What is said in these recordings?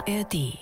ARD.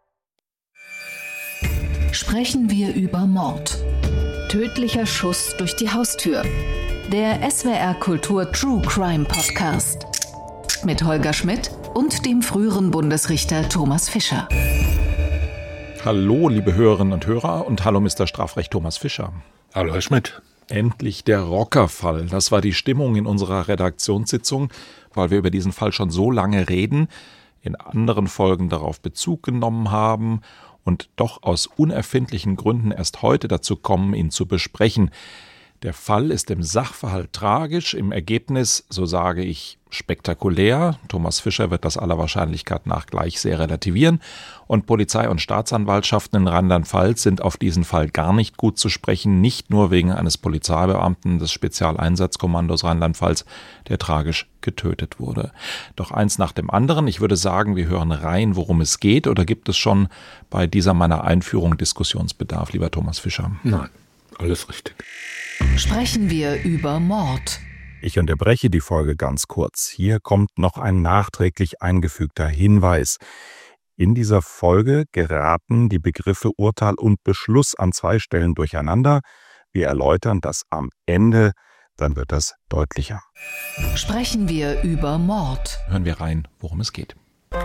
Sprechen wir über Mord. Tödlicher Schuss durch die Haustür. Der SWR Kultur True Crime Podcast. Mit Holger Schmidt und dem früheren Bundesrichter Thomas Fischer. Hallo, liebe Hörerinnen und Hörer, und hallo, Mr. Strafrecht Thomas Fischer. Hallo, Herr Schmidt. Endlich der Rockerfall. Das war die Stimmung in unserer Redaktionssitzung, weil wir über diesen Fall schon so lange reden, in anderen Folgen darauf Bezug genommen haben und doch aus unerfindlichen Gründen erst heute dazu kommen, ihn zu besprechen. Der Fall ist im Sachverhalt tragisch, im Ergebnis, so sage ich, spektakulär. Thomas Fischer wird das aller Wahrscheinlichkeit nach gleich sehr relativieren. Und Polizei und Staatsanwaltschaften in Rheinland-Pfalz sind auf diesen Fall gar nicht gut zu sprechen, nicht nur wegen eines Polizeibeamten des Spezialeinsatzkommandos Rheinland-Pfalz, der tragisch getötet wurde. Doch eins nach dem anderen. Ich würde sagen, wir hören rein, worum es geht. Oder gibt es schon bei dieser meiner Einführung Diskussionsbedarf, lieber Thomas Fischer? Nein, alles richtig. Sprechen wir über Mord. Ich unterbreche die Folge ganz kurz. Hier kommt noch ein nachträglich eingefügter Hinweis. In dieser Folge geraten die Begriffe Urteil und Beschluss an zwei Stellen durcheinander. Wir erläutern das am Ende, dann wird das deutlicher. Sprechen wir über Mord. Hören wir rein, worum es geht.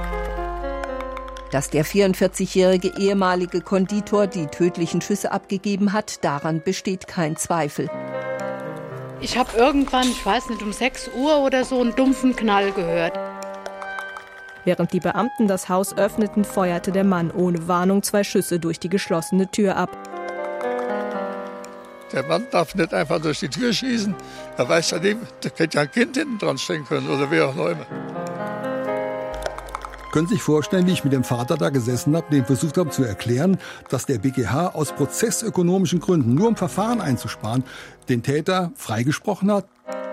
Dass der 44-jährige ehemalige Konditor die tödlichen Schüsse abgegeben hat, daran besteht kein Zweifel. Ich habe irgendwann, ich weiß nicht, um 6 Uhr oder so einen dumpfen Knall gehört. Während die Beamten das Haus öffneten, feuerte der Mann ohne Warnung 2 Schüsse durch die geschlossene Tür ab. Der Mann darf nicht einfach durch die Tür schießen. Er weiß ja nicht, da hätte ja ein Kind hinten dran stehen können oder wer auch immer. Können Sie sich vorstellen, wie ich mit dem Vater da gesessen habe, dem versucht habe zu erklären, dass der BgH aus prozessökonomischen Gründen, nur um Verfahren einzusparen, den Täter freigesprochen hat?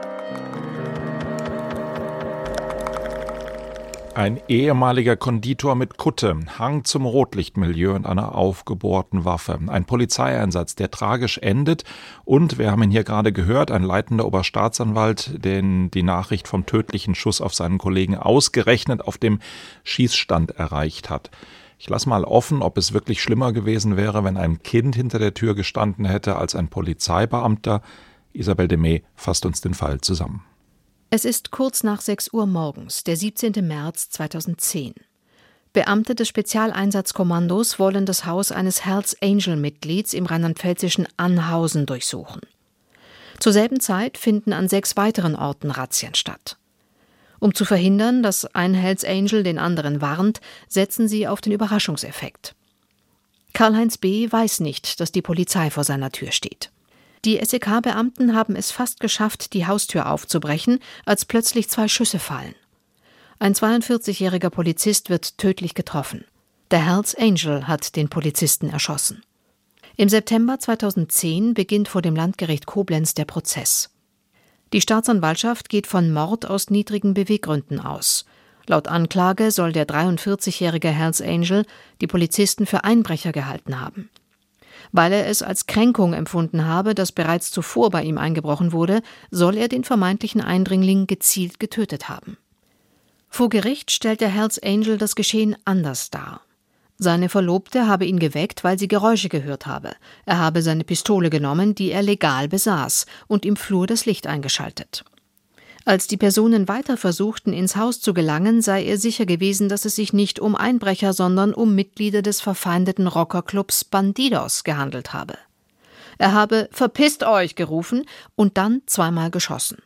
Ein ehemaliger Konditor mit Kutte, Hang zum Rotlichtmilieu und einer aufgebohrten Waffe. Ein Polizeieinsatz, der tragisch endet. Und, wir haben ihn hier gerade gehört, ein leitender Oberstaatsanwalt, den die Nachricht vom tödlichen Schuss auf seinen Kollegen ausgerechnet auf dem Schießstand erreicht hat. Ich lasse mal offen, ob es wirklich schlimmer gewesen wäre, wenn ein Kind hinter der Tür gestanden hätte als ein Polizeibeamter. Isabel Demey fasst uns den Fall zusammen. Es ist kurz nach 6 Uhr morgens, der 17. März 2010. Beamte des Spezialeinsatzkommandos wollen das Haus eines Hells Angel-Mitglieds im rheinland-pfälzischen Annhausen durchsuchen. Zur selben Zeit finden an 6 weiteren Orten Razzien statt. Um zu verhindern, dass ein Hells Angel den anderen warnt, setzen sie auf den Überraschungseffekt. Karl-Heinz B. weiß nicht, dass die Polizei vor seiner Tür steht. Die SEK-Beamten haben es fast geschafft, die Haustür aufzubrechen, als plötzlich 2 Schüsse fallen. Ein 42-jähriger Polizist wird tödlich getroffen. Der Hells Angel hat den Polizisten erschossen. Im September 2010 beginnt vor dem Landgericht Koblenz der Prozess. Die Staatsanwaltschaft geht von Mord aus niedrigen Beweggründen aus. Laut Anklage soll der 43-jährige Hells Angel die Polizisten für Einbrecher gehalten haben. Weil er es als Kränkung empfunden habe, dass bereits zuvor bei ihm eingebrochen wurde, soll er den vermeintlichen Eindringling gezielt getötet haben. Vor Gericht stellt der Hells Angel das Geschehen anders dar. Seine Verlobte habe ihn geweckt, weil sie Geräusche gehört habe. Er habe seine Pistole genommen, die er legal besaß, und im Flur das Licht eingeschaltet. Als die Personen weiter versuchten, ins Haus zu gelangen, sei er sicher gewesen, dass es sich nicht um Einbrecher, sondern um Mitglieder des verfeindeten Rockerclubs Bandidos gehandelt habe. Er habe »Verpisst euch« gerufen und dann 2-mal geschossen.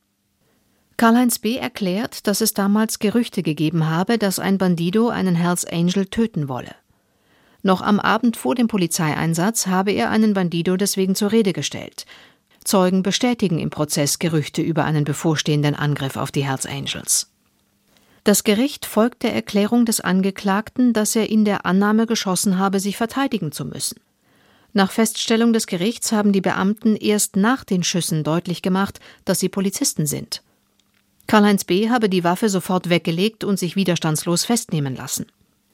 Karl-Heinz B. erklärt, dass es damals Gerüchte gegeben habe, dass ein Bandido einen Hells Angel töten wolle. Noch am Abend vor dem Polizeieinsatz habe er einen Bandido deswegen zur Rede gestellt. Zeugen bestätigen im Prozess Gerüchte über einen bevorstehenden Angriff auf die Hells Angels. Das Gericht folgt der Erklärung des Angeklagten, dass er in der Annahme geschossen habe, sich verteidigen zu müssen. Nach Feststellung des Gerichts haben die Beamten erst nach den Schüssen deutlich gemacht, dass sie Polizisten sind. Karl-Heinz B. habe die Waffe sofort weggelegt und sich widerstandslos festnehmen lassen.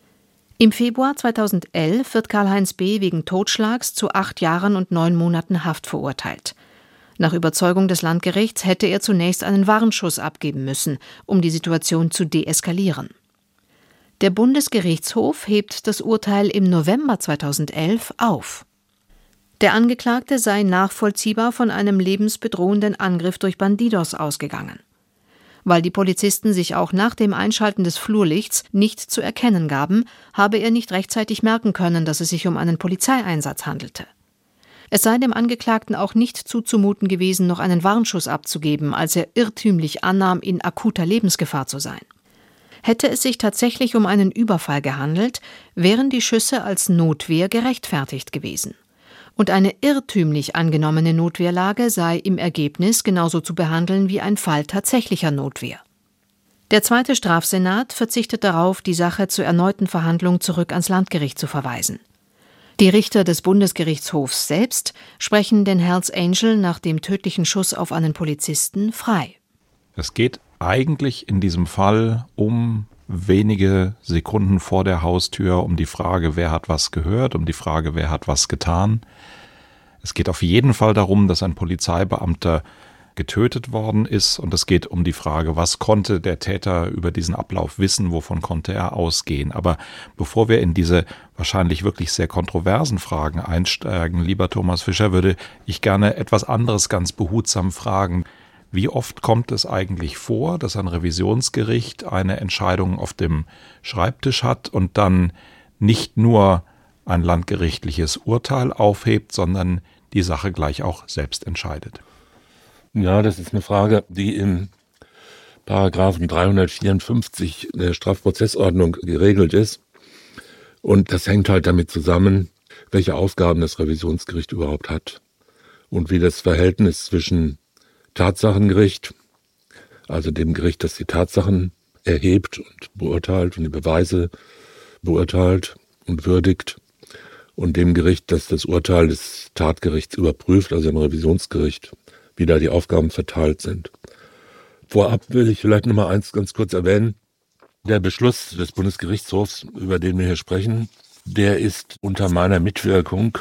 Im Februar 2011 wird Karl-Heinz B. wegen Totschlags zu 8 Jahren und 9 Monaten Haft verurteilt. Nach Überzeugung des Landgerichts hätte er zunächst einen Warnschuss abgeben müssen, um die Situation zu deeskalieren. Der Bundesgerichtshof hebt das Urteil im November 2011 auf. Der Angeklagte sei nachvollziehbar von einem lebensbedrohenden Angriff durch Bandidos ausgegangen. Weil die Polizisten sich auch nach dem Einschalten des Flurlichts nicht zu erkennen gaben, habe er nicht rechtzeitig merken können, dass es sich um einen Polizeieinsatz handelte. Es sei dem Angeklagten auch nicht zuzumuten gewesen, noch einen Warnschuss abzugeben, als er irrtümlich annahm, in akuter Lebensgefahr zu sein. Hätte es sich tatsächlich um einen Überfall gehandelt, wären die Schüsse als Notwehr gerechtfertigt gewesen. Und eine irrtümlich angenommene Notwehrlage sei im Ergebnis genauso zu behandeln wie ein Fall tatsächlicher Notwehr. Der zweite Strafsenat verzichtet darauf, die Sache zur erneuten Verhandlung zurück ans Landgericht zu verweisen. Die Richter des Bundesgerichtshofs selbst sprechen den Hells Angel nach dem tödlichen Schuss auf einen Polizisten frei. Es geht eigentlich in diesem Fall um wenige Sekunden vor der Haustür, um die Frage, wer hat was gehört, um die Frage, wer hat was getan. Es geht auf jeden Fall darum, dass ein Polizeibeamter getötet worden ist, und es geht um die Frage, was konnte der Täter über diesen Ablauf wissen, wovon konnte er ausgehen. Aber bevor wir in diese wahrscheinlich wirklich sehr kontroversen Fragen einsteigen, lieber Thomas Fischer, würde ich gerne etwas anderes ganz behutsam fragen. Wie oft kommt es eigentlich vor, dass ein Revisionsgericht eine Entscheidung auf dem Schreibtisch hat und dann nicht nur ein landgerichtliches Urteil aufhebt, sondern die Sache gleich auch selbst entscheidet? Ja, das ist eine Frage, die im Paragraphen 354 der Strafprozessordnung geregelt ist. Und das hängt halt damit zusammen, welche Aufgaben das Revisionsgericht überhaupt hat und wie das Verhältnis zwischen Tatsachengericht, also dem Gericht, das die Tatsachen erhebt und beurteilt und die Beweise beurteilt und würdigt, und dem Gericht, das das Urteil des Tatgerichts überprüft, also dem Revisionsgericht, wie da die Aufgaben verteilt sind. Vorab will ich vielleicht noch mal eins ganz kurz erwähnen. Der Beschluss des Bundesgerichtshofs, über den wir hier sprechen, der ist unter meiner Mitwirkung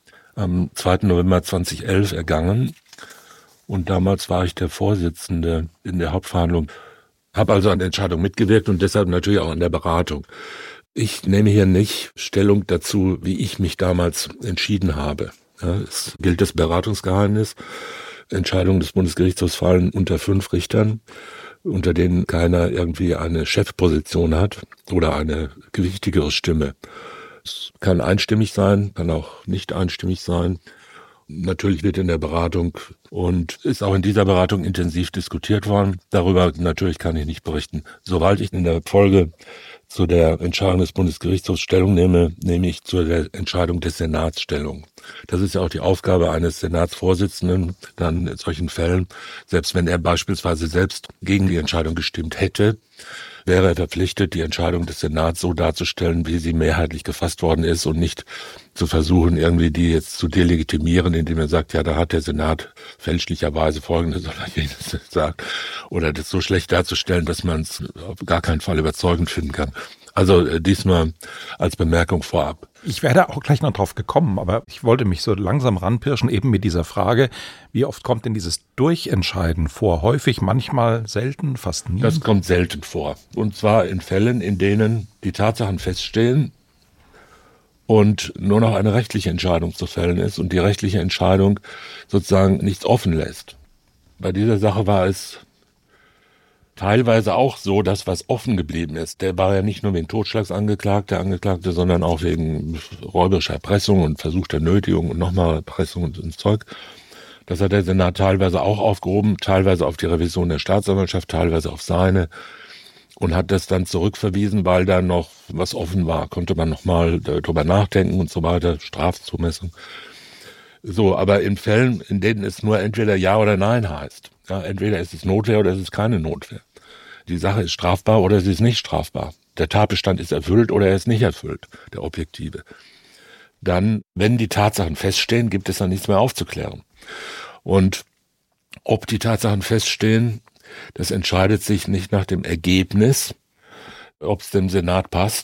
am 2. November 2011 ergangen. Und damals war ich der Vorsitzende in der Hauptverhandlung, habe also an der Entscheidung mitgewirkt und deshalb natürlich auch an der Beratung. Ich nehme hier nicht Stellung dazu, wie ich mich damals entschieden habe. Ja, es gilt das Beratungsgeheimnis. Entscheidungen des Bundesgerichtshofs fallen unter 5 Richtern, unter denen keiner irgendwie eine Chefposition hat oder eine gewichtigere Stimme. Es kann einstimmig sein, kann auch nicht einstimmig sein. Natürlich wird in der Beratung und ist auch in dieser Beratung intensiv diskutiert worden. Darüber natürlich kann ich nicht berichten. Sobald ich in der Folge zu der Entscheidung des Bundesgerichtshofs Stellung nehme, nehme ich zu der Entscheidung des Senats Stellung. Das ist ja auch die Aufgabe eines Senatsvorsitzenden, dann in solchen Fällen, selbst wenn er beispielsweise selbst gegen die Entscheidung gestimmt hätte, wäre er verpflichtet, die Entscheidung des Senats so darzustellen, wie sie mehrheitlich gefasst worden ist und nicht zu versuchen, irgendwie die jetzt zu delegitimieren, indem er sagt, ja, da hat der Senat fälschlicherweise Folgendes oder jenes gesagt, oder das so schlecht darzustellen, dass man es auf gar keinen Fall überzeugend finden kann. Also diesmal als Bemerkung vorab. Ich werde auch gleich noch drauf gekommen, aber ich wollte mich so langsam ranpirschen, eben mit dieser Frage, wie oft kommt denn dieses Durchentscheiden vor? Häufig, manchmal, selten, fast nie? Das kommt selten vor. Und zwar in Fällen, in denen die Tatsachen feststehen und nur noch eine rechtliche Entscheidung zu fällen ist und die rechtliche Entscheidung sozusagen nichts offen lässt. Bei dieser Sache war es teilweise auch so, dass was offen geblieben ist. Der war ja nicht nur wegen Totschlags angeklagt, der Angeklagte, sondern auch wegen räuberischer Erpressung und versuchter Nötigung und nochmal Erpressung und Zeug. Das hat der Senat teilweise auch aufgehoben, teilweise auf die Revision der Staatsanwaltschaft, teilweise auf seine, und hat das dann zurückverwiesen, weil da noch was offen war. Konnte man nochmal darüber nachdenken und so weiter, Strafzumessung. So, aber in Fällen, in denen es nur entweder Ja oder Nein heißt, ja, entweder ist es Notwehr oder ist es keine Notwehr. Die Sache ist strafbar oder sie ist nicht strafbar. Der Tatbestand ist erfüllt oder er ist nicht erfüllt, der objektive. Dann, wenn die Tatsachen feststehen, gibt es dann nichts mehr aufzuklären. Und ob die Tatsachen feststehen, das entscheidet sich nicht nach dem Ergebnis, ob es dem Senat passt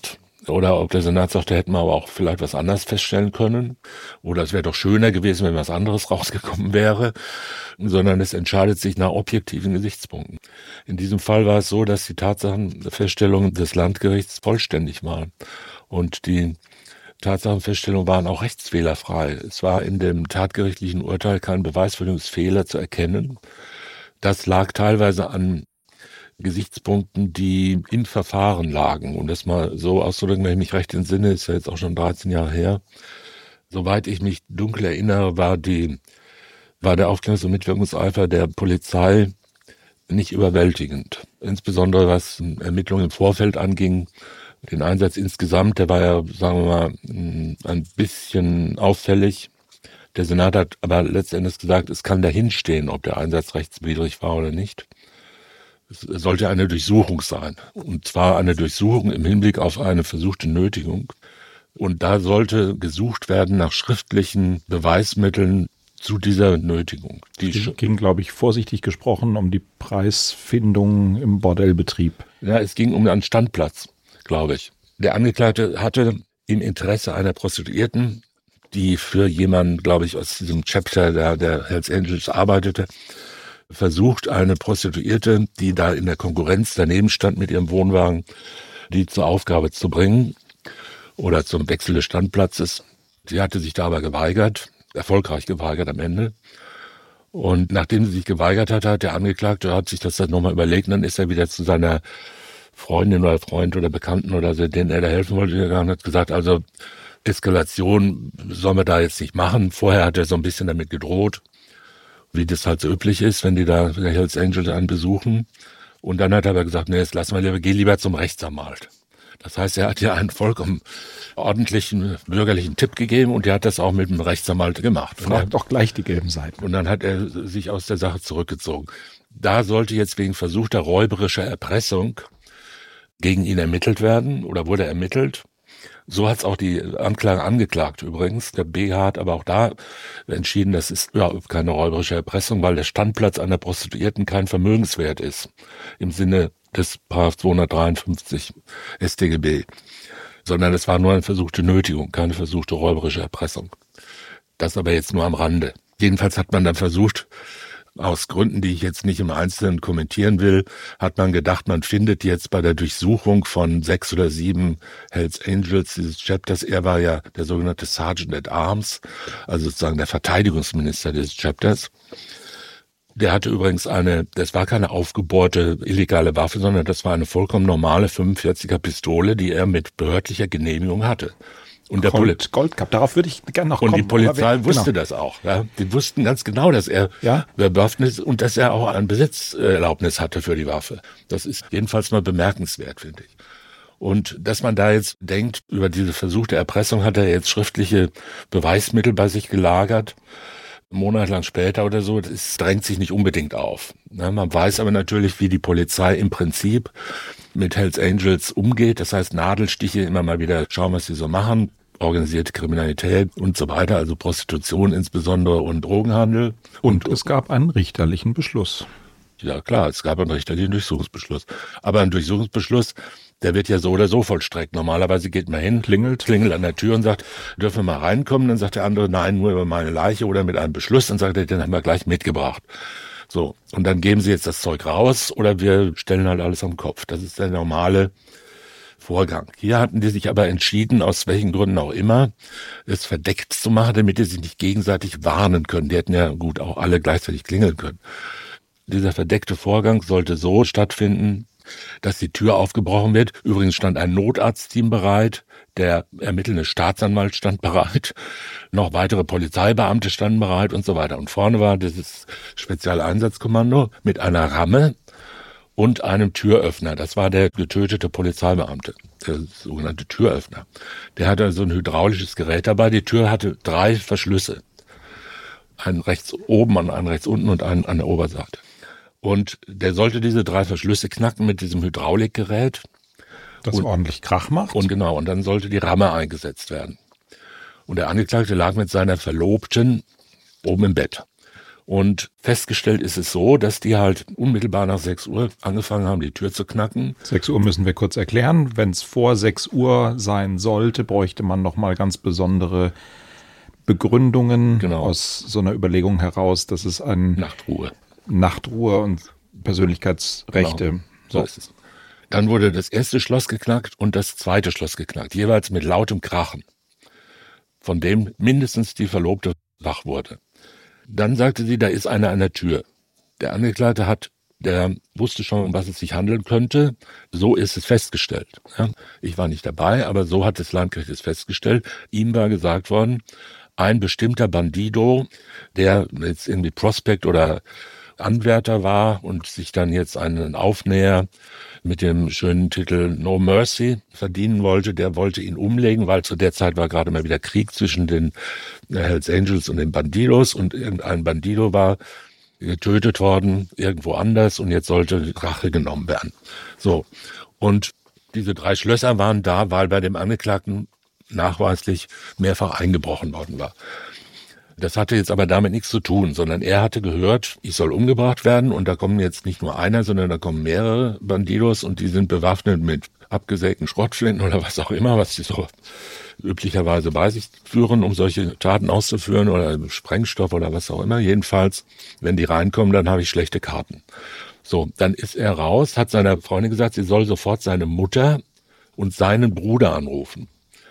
Oder ob der Senat sagte, hätten wir aber auch vielleicht was anderes feststellen können. Oder es wäre doch schöner gewesen, wenn was anderes rausgekommen wäre. Sondern es entscheidet sich nach objektiven Gesichtspunkten. In diesem Fall war es so, dass die Tatsachenfeststellungen des Landgerichts vollständig waren. Und die Tatsachenfeststellungen waren auch rechtsfehlerfrei. Es war in dem tatgerichtlichen Urteil kein Beweisführungsfehler zu erkennen. Das lag teilweise an Gesichtspunkten, die in Verfahren lagen. Um das mal so auszudrücken, wenn ich mich recht entsinne, ist ja jetzt auch schon 13 Jahre her. Soweit ich mich dunkel erinnere, war der Aufklärungs- und Mitwirkungseifer der Polizei nicht überwältigend. Insbesondere was Ermittlungen im Vorfeld anging. Den Einsatz insgesamt, der war ja, sagen wir mal, ein bisschen auffällig. Der Senat hat aber letztendlich gesagt, es kann dahinstehen, ob der Einsatz rechtswidrig war oder nicht. Es sollte eine Durchsuchung sein. Und zwar eine Durchsuchung im Hinblick auf eine versuchte Nötigung. Und da sollte gesucht werden nach schriftlichen Beweismitteln zu dieser Nötigung. Es ging, glaube ich, vorsichtig gesprochen um die Preisfindung im Bordellbetrieb. Ja, es ging um einen Standplatz, glaube ich. Der Angeklagte hatte im Interesse einer Prostituierten, die für jemanden, glaube ich, aus diesem Chapter der Hells Angels arbeitete, versucht, eine Prostituierte, die da in der Konkurrenz daneben stand mit ihrem Wohnwagen, die zur Aufgabe zu bringen oder zum Wechsel des Standplatzes. Sie hatte sich da aber geweigert, erfolgreich geweigert am Ende. Und nachdem sie sich geweigert hat der Angeklagte hat sich das dann nochmal überlegt, und dann ist er wieder zu seiner Freundin oder Freund oder Bekannten oder so, denen er da helfen wollte, gegangen und hat gesagt, also Eskalation sollen wir da jetzt nicht machen. Vorher hat er so ein bisschen damit gedroht, wie das halt so üblich ist, wenn die da der Hells Angels einen besuchen. Und dann hat er aber gesagt, nee, jetzt lassen wir lieber, geh lieber zum Rechtsanwalt. Das heißt, er hat ja einen vollkommen ordentlichen bürgerlichen Tipp gegeben und er hat das auch mit dem Rechtsanwalt gemacht. Fragt auch gleich die gelben Seiten. Und dann hat er sich aus der Sache zurückgezogen. Da sollte jetzt wegen versuchter räuberischer Erpressung gegen ihn ermittelt werden oder wurde ermittelt. So hat es auch die Anklage angeklagt übrigens. Der BGH hat aber auch da entschieden, das ist keine räuberische Erpressung, weil der Standplatz einer Prostituierten kein Vermögenswert ist. Im Sinne des § 253 StGB. Sondern es war nur eine versuchte Nötigung, keine versuchte räuberische Erpressung. Das aber jetzt nur am Rande. Jedenfalls hat man dann versucht, aus Gründen, die ich jetzt nicht im Einzelnen kommentieren will, hat man gedacht, man findet jetzt bei der Durchsuchung von 6 oder 7 Hells Angels dieses Chapters, er war ja der sogenannte Sergeant at Arms, also sozusagen der Verteidigungsminister dieses Chapters. Der hatte übrigens das war keine aufgebohrte illegale Waffe, sondern das war eine vollkommen normale 45er Pistole, die er mit behördlicher Genehmigung hatte. Und der Goldcup, darauf würde ich gerne noch kommen. Und die Polizei wusste das auch. Ja. Die wussten ganz genau, dass er bewaffnet ist und dass er auch eine Besitzerlaubnis hatte für die Waffe. Das ist jedenfalls mal bemerkenswert, finde ich. Und dass man da jetzt denkt, über diese versuchte Erpressung hat er jetzt schriftliche Beweismittel bei sich gelagert, monatelang später oder so, das drängt sich nicht unbedingt auf. Ja, man weiß aber natürlich, wie die Polizei im Prinzip mit Hells Angels umgeht. Das heißt, Nadelstiche, immer mal wieder schauen, was sie so machen, organisierte Kriminalität und so weiter, also Prostitution insbesondere und Drogenhandel. Und es gab einen richterlichen Beschluss. Ja klar, es gab einen richterlichen Durchsuchungsbeschluss. Aber ein Durchsuchungsbeschluss, der wird ja so oder so vollstreckt. Normalerweise geht man hin, klingelt an der Tür und sagt, dürfen wir mal reinkommen? Dann sagt der andere, nein, nur über meine Leiche oder mit einem Beschluss. Dann sagt er, den haben wir gleich mitgebracht. So, und dann geben sie jetzt das Zeug raus oder wir stellen halt alles am Kopf. Das ist der normale Vorgang. Hier hatten die sich aber entschieden, aus welchen Gründen auch immer, es verdeckt zu machen, damit die sich nicht gegenseitig warnen können. Die hätten ja gut auch alle gleichzeitig klingeln können. Dieser verdeckte Vorgang sollte so stattfinden, dass die Tür aufgebrochen wird. Übrigens stand ein Notarztteam bereit, der ermittelnde Staatsanwalt stand bereit, noch weitere Polizeibeamte standen bereit und so weiter. Und vorne war dieses Spezialeinsatzkommando mit einer Ramme und einem Türöffner. Das war der getötete Polizeibeamte, der sogenannte Türöffner. Der hatte so ein hydraulisches Gerät dabei. Die Tür hatte 3 Verschlüsse. Einen rechts oben, einen rechts unten und einen an der Oberseite. Und der sollte diese 3 Verschlüsse knacken mit diesem Hydraulikgerät. Das ordentlich Krach macht. Und genau, und dann sollte die Ramme eingesetzt werden. Und der Angeklagte lag mit seiner Verlobten oben im Bett. Und festgestellt ist es so, dass die halt unmittelbar nach 6 Uhr angefangen haben, die Tür zu knacken. 6 Uhr müssen wir kurz erklären. Wenn es vor 6 Uhr sein sollte, bräuchte man nochmal ganz besondere Begründungen aus so einer Überlegung heraus, dass es Nachtruhe und Persönlichkeitsrechte. Genau. So ist es. Dann wurde das erste Schloss geknackt und das zweite Schloss geknackt, jeweils mit lautem Krachen, von dem mindestens die Verlobte wach wurde. Dann sagte sie, da ist einer an der Tür. Der Angeklagte der wusste schon, um was es sich handeln könnte. So ist es festgestellt. Ja, ich war nicht dabei, aber so hat das Landgericht es festgestellt. Ihm war gesagt worden, ein bestimmter Bandido, der jetzt irgendwie Prospect oder Anwärter war und sich dann jetzt einen Aufnäher mit dem schönen Titel No Mercy verdienen wollte, der wollte ihn umlegen, weil zu der Zeit war gerade mal wieder Krieg zwischen den Hells Angels und den Bandidos und irgendein Bandido war getötet worden, irgendwo anders und jetzt sollte Rache genommen werden. So. Und diese 3 Schlösser waren da, weil bei dem Angeklagten nachweislich mehrfach eingebrochen worden war. Das hatte jetzt aber damit nichts zu tun, sondern er hatte gehört, ich soll umgebracht werden und da kommen jetzt nicht nur einer, sondern da kommen mehrere Bandidos und die sind bewaffnet mit abgesägten Schrottflinten oder was auch immer, was die so üblicherweise bei sich führen, um solche Taten auszuführen oder Sprengstoff oder was auch immer. Jedenfalls, wenn die reinkommen, dann habe ich schlechte Karten. So, dann ist er raus, hat seiner Freundin gesagt, sie soll sofort seine Mutter und seinen Bruder anrufen.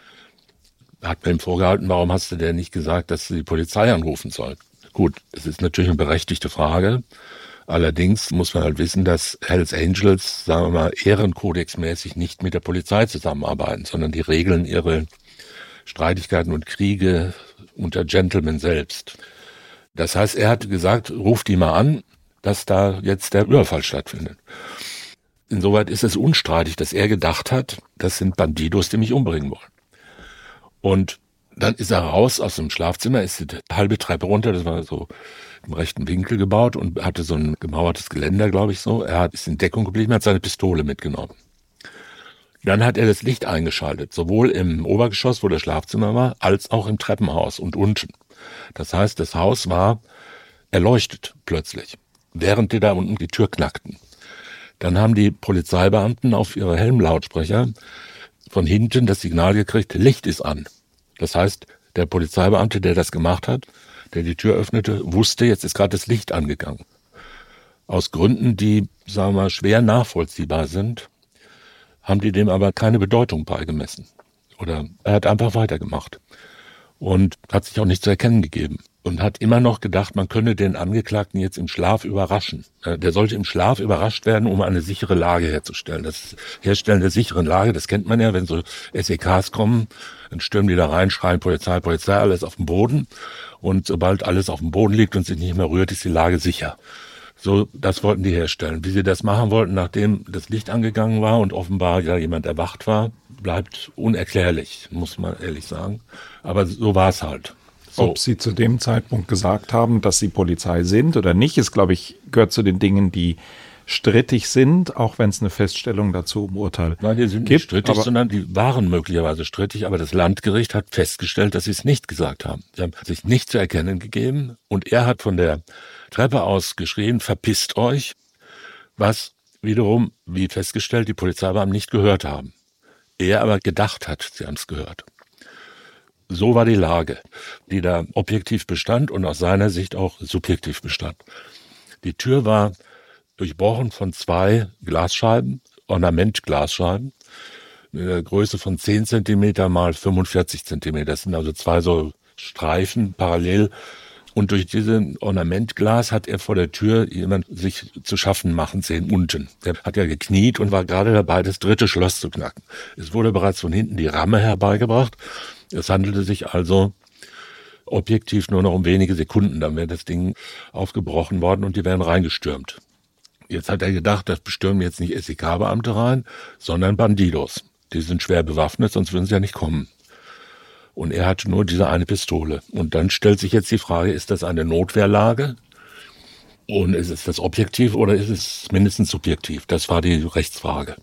Hat mir ihm vorgehalten, warum hast du denn nicht gesagt, dass sie die Polizei anrufen soll? Gut, es ist natürlich eine berechtigte Frage. Allerdings muss man halt wissen, dass Hells Angels, sagen wir mal, ehrenkodexmäßig nicht mit der Polizei zusammenarbeiten, sondern die regeln ihre Streitigkeiten und Kriege unter Gentlemen selbst. Das heißt, er hat gesagt, ruf die mal an, dass da jetzt der Überfall stattfindet. Insoweit ist es unstreitig, dass er gedacht hat, das sind Bandidos, die mich umbringen wollen. Und dann ist er raus aus dem Schlafzimmer, ist die halbe Treppe runter, das war so im rechten Winkel gebaut und hatte so ein gemauertes Geländer, glaube ich so. Ist in Deckung geblieben, hat seine Pistole mitgenommen. Dann hat er das Licht eingeschaltet, sowohl im Obergeschoss, wo das Schlafzimmer war, als auch im Treppenhaus und unten. Das heißt, das Haus war erleuchtet plötzlich, während die da unten die Tür knackten. Dann haben die Polizeibeamten auf ihre Helmlautsprecher von hinten das Signal gekriegt, Licht ist an. Das heißt, der Polizeibeamte, der das gemacht hat, der die Tür öffnete, wusste, jetzt ist gerade das Licht angegangen. Aus Gründen, die, sagen wir mal, schwer nachvollziehbar sind, haben die dem aber keine Bedeutung beigemessen. Oder er hat einfach weitergemacht und hat sich auch nicht zu erkennen gegeben. Und hat immer noch gedacht, man könne den Angeklagten jetzt im Schlaf überraschen. Der sollte im Schlaf überrascht werden, um eine sichere Lage herzustellen. Das Herstellen der sicheren Lage, das kennt man ja, wenn so SEKs kommen, dann stürmen die da rein, schreien Polizei, Polizei, alles auf dem Boden. Und sobald alles auf dem Boden liegt und sich nicht mehr rührt, ist die Lage sicher. So, das wollten die herstellen. Wie sie das machen wollten, nachdem das Licht angegangen war und offenbar ja jemand erwacht war, bleibt unerklärlich, muss man ehrlich sagen. Aber so war es halt. So. Ob Sie zu dem Zeitpunkt gesagt haben, dass Sie Polizei sind oder nicht, ist, glaube ich, gehört zu den Dingen, die strittig sind, auch wenn es eine Feststellung dazu im Urteil gibt. Nein, die sind nicht strittig, sondern die waren möglicherweise strittig, aber das Landgericht hat festgestellt, dass sie es nicht gesagt haben. Sie haben sich nicht zu erkennen gegeben und er hat von der Treppe aus geschrien, verpisst euch, was wiederum, wie festgestellt, die Polizeibeamten nicht gehört haben. Er aber gedacht hat, sie haben es gehört. So war die Lage, die da objektiv bestand und aus seiner Sicht auch subjektiv bestand. Die Tür war durchbrochen von 2 Glasscheiben, Ornamentglasscheiben, in der Größe von 10 Zentimeter mal 45 Zentimeter. Das sind also 2 so Streifen parallel. Und durch diesen Ornamentglas hat er vor der Tür jemand sich zu schaffen machen sehen, unten. Der hat ja gekniet und war gerade dabei, das 3. Schloss zu knacken. Es wurde bereits von hinten die Ramme herbeigebracht. Es handelte sich also objektiv nur noch um wenige Sekunden. Dann wäre das Ding aufgebrochen worden und die wären reingestürmt. Jetzt hat er gedacht, das bestürmen jetzt nicht SEK-Beamte rein, sondern Bandidos. Die sind schwer bewaffnet, sonst würden sie ja nicht kommen. Und er hatte nur diese eine Pistole. Und dann stellt sich jetzt die Frage, ist das eine Notwehrlage? Und ist es das objektiv oder ist es mindestens subjektiv? Das war die Rechtsfrage.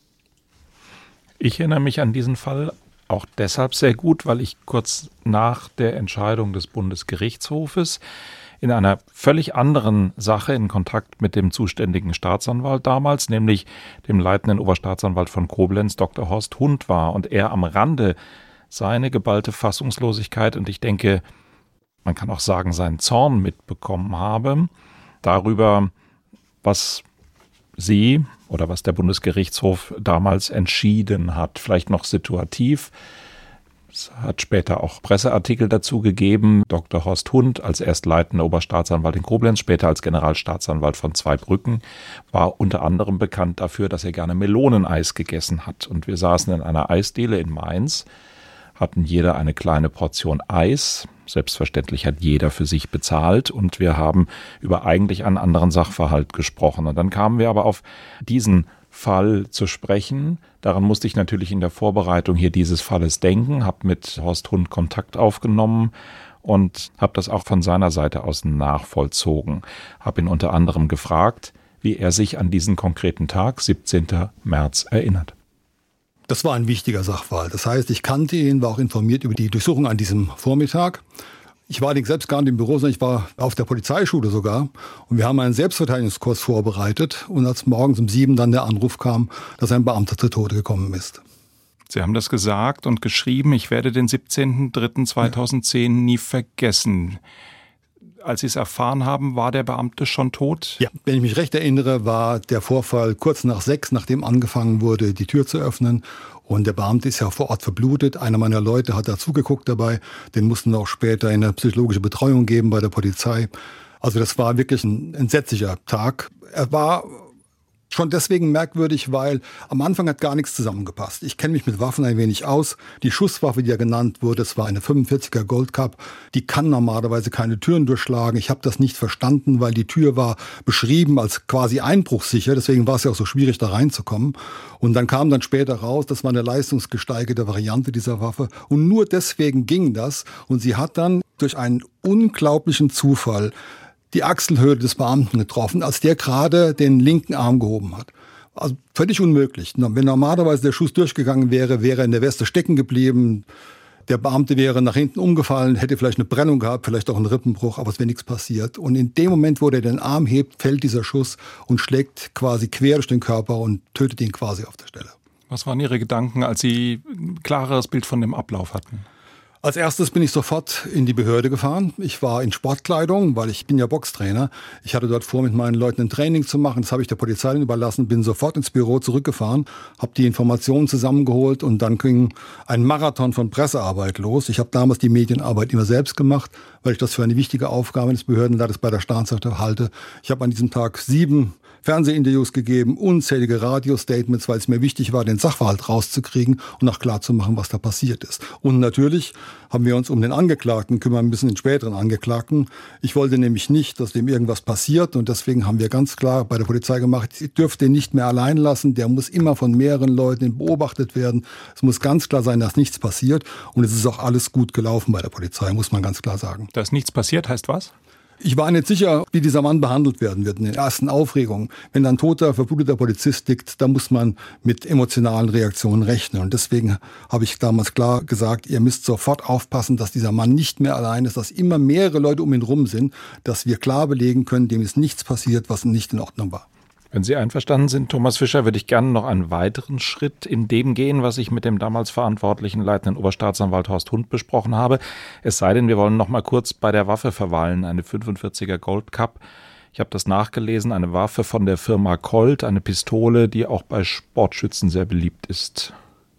Ich erinnere mich an diesen Fall auch deshalb sehr gut, weil ich kurz nach der Entscheidung des Bundesgerichtshofes in einer völlig anderen Sache in Kontakt mit dem zuständigen Staatsanwalt damals, nämlich dem leitenden Oberstaatsanwalt von Koblenz, Dr. Horst Hund war, und er am Rande seine geballte Fassungslosigkeit und ich denke, man kann auch sagen, seinen Zorn mitbekommen habe darüber, was Sie oder was der Bundesgerichtshof damals entschieden hat. Vielleicht noch situativ. Es hat später auch Presseartikel dazu gegeben. Dr. Horst Hund als erst leitender Oberstaatsanwalt in Koblenz, später als Generalstaatsanwalt von Zweibrücken, war unter anderem bekannt dafür, dass er gerne Meloneneis gegessen hat. Und wir saßen in einer Eisdiele in Mainz, hatten jeder eine kleine Portion Eis. Selbstverständlich hat jeder für sich bezahlt und wir haben über eigentlich einen anderen Sachverhalt gesprochen. Und dann kamen wir aber auf diesen Fall zu sprechen. Daran musste ich natürlich in der Vorbereitung hier dieses Falles denken, habe mit Horst Hund Kontakt aufgenommen und habe das auch von seiner Seite aus nachvollzogen. Habe ihn unter anderem gefragt, wie er sich an diesen konkreten Tag, 17. März, erinnert. Das war ein wichtiger Sachverhalt. Das heißt, ich kannte ihn, war auch informiert über die Durchsuchung an diesem Vormittag. Ich war allerdings selbst gar nicht im Büro, sondern ich war auf der Polizeischule sogar. Und wir haben einen Selbstverteidigungskurs vorbereitet. Und als morgens um 7 dann der Anruf kam, dass ein Beamter zu Tode gekommen ist. Sie haben das gesagt und geschrieben, ich werde den 17.03.2010 nie vergessen. Als Sie es erfahren haben, war der Beamte schon tot? Ja, wenn ich mich recht erinnere, war der Vorfall kurz nach 6, nachdem angefangen wurde, die Tür zu öffnen. Und der Beamte ist ja vor Ort verblutet. Einer meiner Leute hat da zugeguckt dabei. Den mussten wir auch später in eine psychologische Betreuung geben bei der Polizei. Also das war wirklich ein entsetzlicher Tag. Er war schon deswegen merkwürdig, weil am Anfang hat gar nichts zusammengepasst. Ich kenne mich mit Waffen ein wenig aus. Die Schusswaffe, die ja genannt wurde, das war eine 45er Gold Cup. Die kann normalerweise keine Türen durchschlagen. Ich habe das nicht verstanden, weil die Tür war beschrieben als quasi einbruchsicher. Deswegen war es ja auch so schwierig, da reinzukommen. Und dann kam dann später raus, das war eine leistungsgesteigerte Variante dieser Waffe. Und nur deswegen ging das. Und sie hat dann durch einen unglaublichen Zufall die Achselhöhle des Beamten getroffen, als der gerade den linken Arm gehoben hat. Also völlig unmöglich. Wenn normalerweise der Schuss durchgegangen wäre, wäre er in der Weste stecken geblieben. Der Beamte wäre nach hinten umgefallen, hätte vielleicht eine Brennung gehabt, vielleicht auch einen Rippenbruch, aber es wäre nichts passiert. Und in dem Moment, wo der den Arm hebt, fällt dieser Schuss und schlägt quasi quer durch den Körper und tötet ihn quasi auf der Stelle. Was waren Ihre Gedanken, als Sie ein klareres Bild von dem Ablauf hatten? Als erstes bin ich sofort in die Behörde gefahren. Ich war in Sportkleidung, weil ich bin ja Boxtrainer. Ich hatte dort vor, mit meinen Leuten ein Training zu machen. Das habe ich der Polizei überlassen, bin sofort ins Büro zurückgefahren, habe die Informationen zusammengeholt und dann ging ein Marathon von Pressearbeit los. Ich habe damals die Medienarbeit immer selbst gemacht, weil ich das für eine wichtige Aufgabe des Behördenleiters bei der Staatsanwaltschaft halte. Ich habe an diesem Tag 7 Fernsehinterviews gegeben, unzählige Radiostatements, weil es mir wichtig war, den Sachverhalt rauszukriegen und auch klarzumachen, was da passiert ist. Und natürlich haben wir uns um den Angeklagten kümmern müssen, den späteren Angeklagten. Ich wollte nämlich nicht, dass dem irgendwas passiert und deswegen haben wir ganz klar bei der Polizei gemacht, ihr dürft den nicht mehr allein lassen, der muss immer von mehreren Leuten beobachtet werden. Es muss ganz klar sein, dass nichts passiert und es ist auch alles gut gelaufen bei der Polizei, muss man ganz klar sagen. Dass nichts passiert heißt was? Ich war nicht sicher, wie dieser Mann behandelt werden wird in den ersten Aufregungen. Wenn dann toter, verbluteter Polizist liegt, da muss man mit emotionalen Reaktionen rechnen. Und deswegen habe ich damals klar gesagt, ihr müsst sofort aufpassen, dass dieser Mann nicht mehr allein ist, dass immer mehrere Leute um ihn rum sind, dass wir klar belegen können, dem ist nichts passiert, was nicht in Ordnung war. Wenn Sie einverstanden sind, Thomas Fischer, würde ich gerne noch einen weiteren Schritt in dem gehen, was ich mit dem damals verantwortlichen leitenden Oberstaatsanwalt Horst Hund besprochen habe. Es sei denn, wir wollen noch mal kurz bei der Waffe verweilen, eine 45er Gold Cup. Ich habe das nachgelesen, eine Waffe von der Firma Colt, eine Pistole, die auch bei Sportschützen sehr beliebt ist.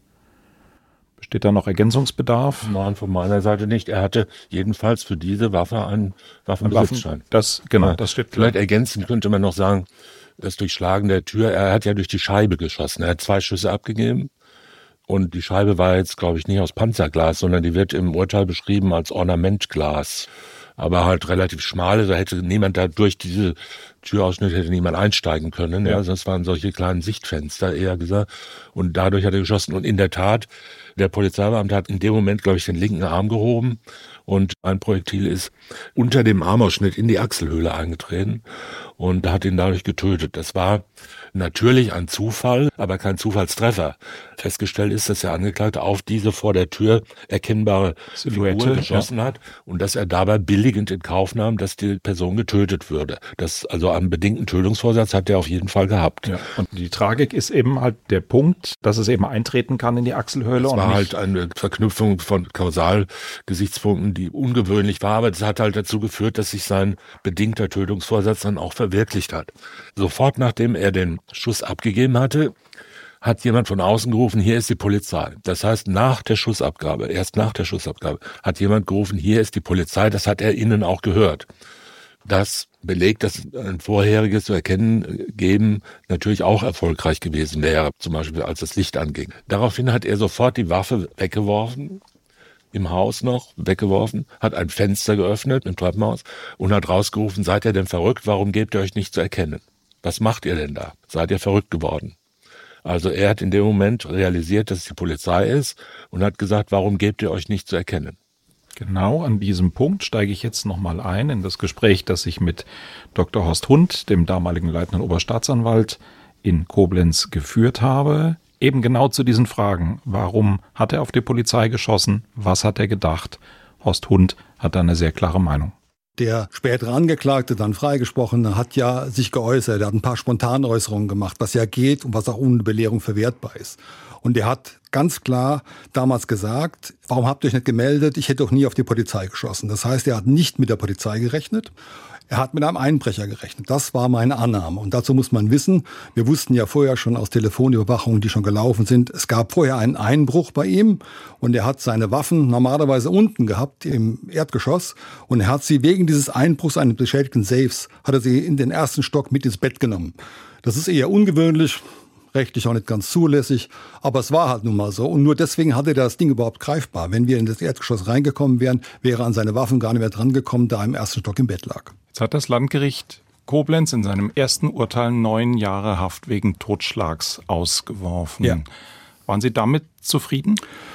Besteht da noch Ergänzungsbedarf? Nein, von meiner Seite nicht. Er hatte jedenfalls für diese Waffe einen Waffenbesitzschein. Das steht klar. Vielleicht ergänzend könnte man noch sagen, das Durchschlagen der Tür, er hat ja durch die Scheibe geschossen. Er hat 2 Schüsse abgegeben und die Scheibe war jetzt, glaube ich, nicht aus Panzerglas, sondern die wird im Urteil beschrieben als Ornamentglas. Aber halt relativ schmale, da hätte niemand da durch diese Türausschnitt hätte niemand einsteigen können. Ja, das waren solche kleinen Sichtfenster, eher gesagt. Und dadurch hat er geschossen. Und in der Tat, der Polizeibeamte hat in dem Moment, glaube ich, den linken Arm gehoben. Und ein Projektil ist unter dem Armausschnitt in die Achselhöhle eingetreten und hat ihn dadurch getötet. Das war natürlich ein Zufall, aber kein Zufallstreffer. Festgestellt ist, dass der Angeklagte auf diese vor der Tür erkennbare Silhouette Figur geschossen hat und dass er dabei billigend in Kauf nahm, dass die Person getötet würde. Das, also einen bedingten Tötungsvorsatz hat er auf jeden Fall gehabt. Ja. Und die Tragik ist eben halt der Punkt, dass es eben eintreten kann in die Achselhöhle. Es und war halt eine Verknüpfung von Kausalgesichtspunkten, die ungewöhnlich war, aber das hat halt dazu geführt, dass sich sein bedingter Tötungsvorsatz dann auch verwirklicht hat. Sofort nachdem er den Schuss abgegeben hatte, hat jemand von außen gerufen, hier ist die Polizei. Das heißt, erst nach der Schussabgabe, hat jemand gerufen, hier ist die Polizei, das hat er ihnen auch gehört. Das belegt, dass ein vorheriges zu erkennen geben natürlich auch erfolgreich gewesen wäre, zum Beispiel als das Licht anging. Daraufhin hat er sofort die Waffe weggeworfen, im Haus noch weggeworfen, hat ein Fenster geöffnet im Treppenhaus und hat rausgerufen, seid ihr denn verrückt, warum gebt ihr euch nicht zu erkennen? Was macht ihr denn da? Seid ihr verrückt geworden? Also er hat in dem Moment realisiert, dass es die Polizei ist und hat gesagt, warum gebt ihr euch nicht zu erkennen? Genau an diesem Punkt steige ich jetzt nochmal ein in das Gespräch, das ich mit Dr. Horst Hund, dem damaligen leitenden Oberstaatsanwalt in Koblenz, geführt habe. Eben genau zu diesen Fragen. Warum hat er auf die Polizei geschossen? Was hat er gedacht? Horst Hund hat da eine sehr klare Meinung. Der spätere Angeklagte, dann freigesprochene, hat ja sich geäußert. Er hat ein paar Spontanäußerungen gemacht, was ja geht und was auch ohne Belehrung verwertbar ist. Und er hat ganz klar damals gesagt, warum habt ihr euch nicht gemeldet? Ich hätte doch nie auf die Polizei geschossen. Das heißt, er hat nicht mit der Polizei gerechnet. Er hat mit einem Einbrecher gerechnet. Das war meine Annahme. Und dazu muss man wissen, wir wussten ja vorher schon aus Telefonüberwachungen, die schon gelaufen sind, es gab vorher einen Einbruch bei ihm und er hat seine Waffen normalerweise unten gehabt im Erdgeschoss und er hat sie wegen dieses Einbruchs eines beschädigten Safes, hat er sie in den ersten Stock mit ins Bett genommen. Das ist eher ungewöhnlich, rechtlich auch nicht ganz zulässig, aber es war halt nun mal so und nur deswegen hatte er das Ding überhaupt greifbar. Wenn wir in das Erdgeschoss reingekommen wären, wäre er an seine Waffen gar nicht mehr drangekommen, da er im ersten Stock im Bett lag. Jetzt hat das Landgericht Koblenz in seinem ersten Urteil 9 Jahre Haft wegen Totschlags ausgeworfen. Ja. Waren Sie damit zufrieden?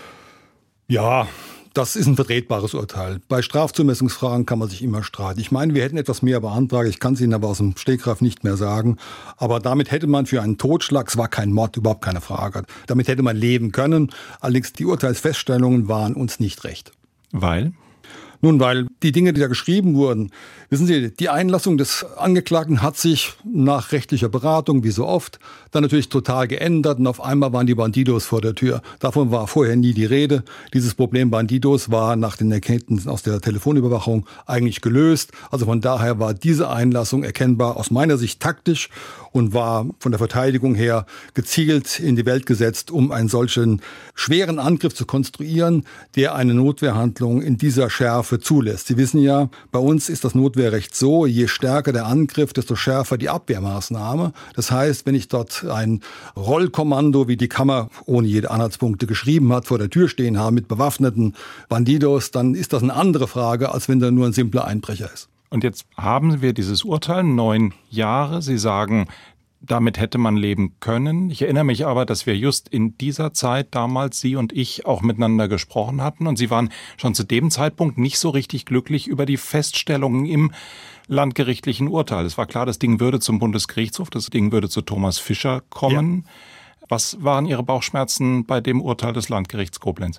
Ja, das ist ein vertretbares Urteil. Bei Strafzumessungsfragen kann man sich immer streiten. Ich meine, wir hätten etwas mehr beantragt. Ich kann es Ihnen aber aus dem Stegreif nicht mehr sagen. Aber damit hätte man für einen Totschlag, es war kein Mord, überhaupt keine Frage, damit hätte man leben können. Allerdings die Urteilsfeststellungen waren uns nicht recht. Weil? Nun, weil die Dinge, die da geschrieben wurden, wissen Sie, die Einlassung des Angeklagten hat sich nach rechtlicher Beratung, wie so oft, dann natürlich total geändert und auf einmal waren die Bandidos vor der Tür. Davon war vorher nie die Rede. Dieses Problem Bandidos war nach den Erkenntnissen aus der Telefonüberwachung eigentlich gelöst. Also von daher war diese Einlassung erkennbar aus meiner Sicht taktisch und war von der Verteidigung her gezielt in die Welt gesetzt, um einen solchen schweren Angriff zu konstruieren, der eine Notwehrhandlung in dieser Schärfe zulässt. Sie wissen ja, bei uns ist das Notwehrrecht so, je stärker der Angriff, desto schärfer die Abwehrmaßnahme. Das heißt, wenn ich dort ein Rollkommando, wie die Kammer ohne jede Anhaltspunkte geschrieben hat, vor der Tür stehen habe mit bewaffneten Bandidos, dann ist das eine andere Frage, als wenn da nur ein simpler Einbrecher ist. Und jetzt haben wir dieses Urteil, 9 Jahre. Sie sagen, damit hätte man leben können. Ich erinnere mich aber, dass wir just in dieser Zeit damals, Sie und ich, auch miteinander gesprochen hatten. Und Sie waren schon zu dem Zeitpunkt nicht so richtig glücklich über die Feststellungen im landgerichtlichen Urteil. Es war klar, das Ding würde zum Bundesgerichtshof, das Ding würde zu Thomas Fischer kommen. Ja. Was waren Ihre Bauchschmerzen bei dem Urteil des Landgerichts Koblenz?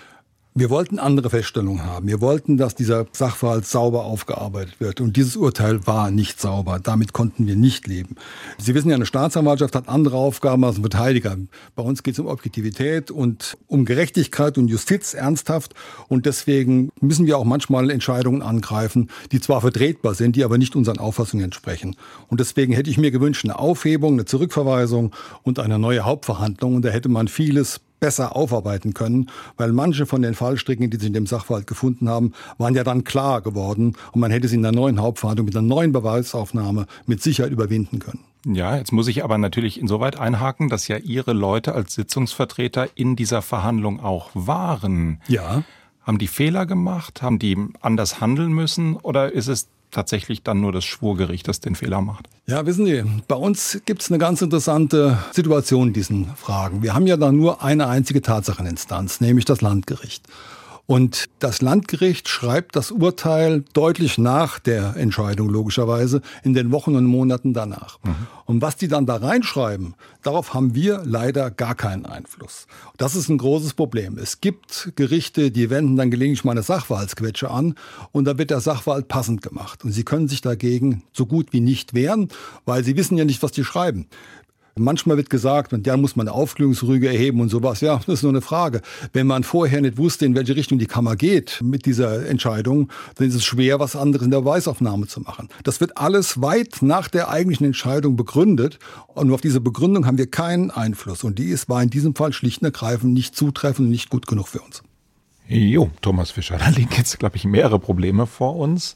Wir wollten andere Feststellungen haben. Wir wollten, dass dieser Sachverhalt sauber aufgearbeitet wird. Und dieses Urteil war nicht sauber. Damit konnten wir nicht leben. Sie wissen ja, eine Staatsanwaltschaft hat andere Aufgaben als ein Verteidiger. Bei uns geht es um Objektivität und um Gerechtigkeit und Justiz ernsthaft. Und deswegen müssen wir auch manchmal Entscheidungen angreifen, die zwar vertretbar sind, die aber nicht unseren Auffassungen entsprechen. Und deswegen hätte ich mir gewünscht, eine Aufhebung, eine Zurückverweisung und eine neue Hauptverhandlung. Und da hätte man vieles besser aufarbeiten können, weil manche von den Fallstricken, die sich in dem Sachverhalt gefunden haben, waren ja dann klar geworden und man hätte sie in der neuen Hauptverhandlung mit einer neuen Beweisaufnahme mit Sicherheit überwinden können. Ja, jetzt muss ich aber natürlich insoweit einhaken, dass ja Ihre Leute als Sitzungsvertreter in dieser Verhandlung auch waren. Ja. Haben die Fehler gemacht? Haben die anders handeln müssen? Oder ist es tatsächlich dann nur das Schwurgericht, das den Fehler macht? Ja, wissen Sie, bei uns gibt es eine ganz interessante Situation in diesen Fragen. Wir haben ja da nur eine einzige Tatsacheninstanz, nämlich das Landgericht. Und das Landgericht schreibt das Urteil deutlich nach der Entscheidung, logischerweise, in den Wochen und Monaten danach. Und was die dann da reinschreiben, darauf haben wir leider gar keinen Einfluss. Das ist ein großes Problem. Es gibt Gerichte, die wenden dann gelegentlich mal eine Sachverhaltsquetsche an und da wird der Sachverhalt passend gemacht. Und sie können sich dagegen so gut wie nicht wehren, weil sie wissen ja nicht, was die schreiben. Manchmal wird gesagt, da muss man eine Aufklärungsrüge erheben und sowas. Ja, das ist nur eine Frage. Wenn man vorher nicht wusste, in welche Richtung die Kammer geht mit dieser Entscheidung, dann ist es schwer, was anderes in der Beweisaufnahme zu machen. Das wird alles weit nach der eigentlichen Entscheidung begründet. Und nur auf diese Begründung haben wir keinen Einfluss. Und war in diesem Fall schlicht und ergreifend nicht zutreffend und nicht gut genug für uns. Jo, Thomas Fischer, da liegen jetzt, glaube ich, mehrere Probleme vor uns.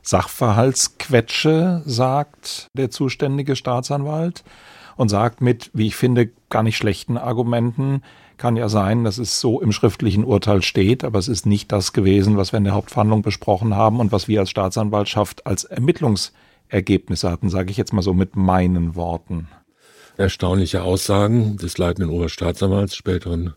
Sachverhaltsquetsche, sagt der zuständige Staatsanwalt. Und sagt mit, wie ich finde, gar nicht schlechten Argumenten, kann ja sein, dass es so im schriftlichen Urteil steht, aber es ist nicht das gewesen, was wir in der Hauptverhandlung besprochen haben und was wir als Staatsanwaltschaft als Ermittlungsergebnisse hatten, sage ich jetzt mal so mit meinen Worten. Erstaunliche Aussagen des leitenden Oberstaatsanwalts, späteren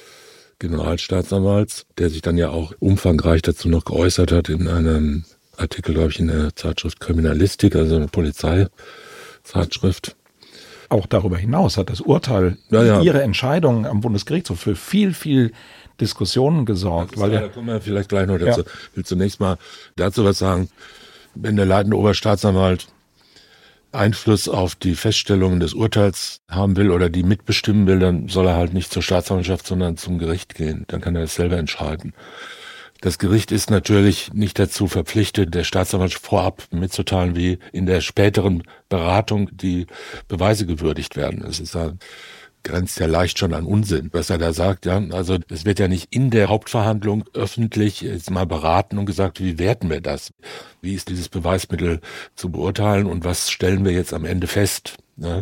Generalstaatsanwalts, der sich dann ja auch umfangreich dazu noch geäußert hat in einem Artikel, glaube ich, in der Zeitschrift Kriminalistik, also eine Polizeizeitschrift. Auch darüber hinaus hat das Urteil, ihre Entscheidung am Bundesgerichtshof für viel, viel Diskussionen gesorgt. Da kommen wir vielleicht gleich noch dazu. Ich will zunächst mal dazu was sagen. Wenn der leitende Oberstaatsanwalt Einfluss auf die Feststellungen des Urteils haben will oder die mitbestimmen will, dann soll er halt nicht zur Staatsanwaltschaft, sondern zum Gericht gehen. Dann kann er das selber entscheiden. Das Gericht ist natürlich nicht dazu verpflichtet, der Staatsanwaltschaft vorab mitzuteilen, wie in der späteren Beratung die Beweise gewürdigt werden. Es ist grenzt ja leicht schon an Unsinn, was er da sagt. Ja, also es wird ja nicht in der Hauptverhandlung öffentlich jetzt mal beraten und gesagt, wie werten wir das? Wie ist dieses Beweismittel zu beurteilen und was stellen wir jetzt am Ende fest? Ja,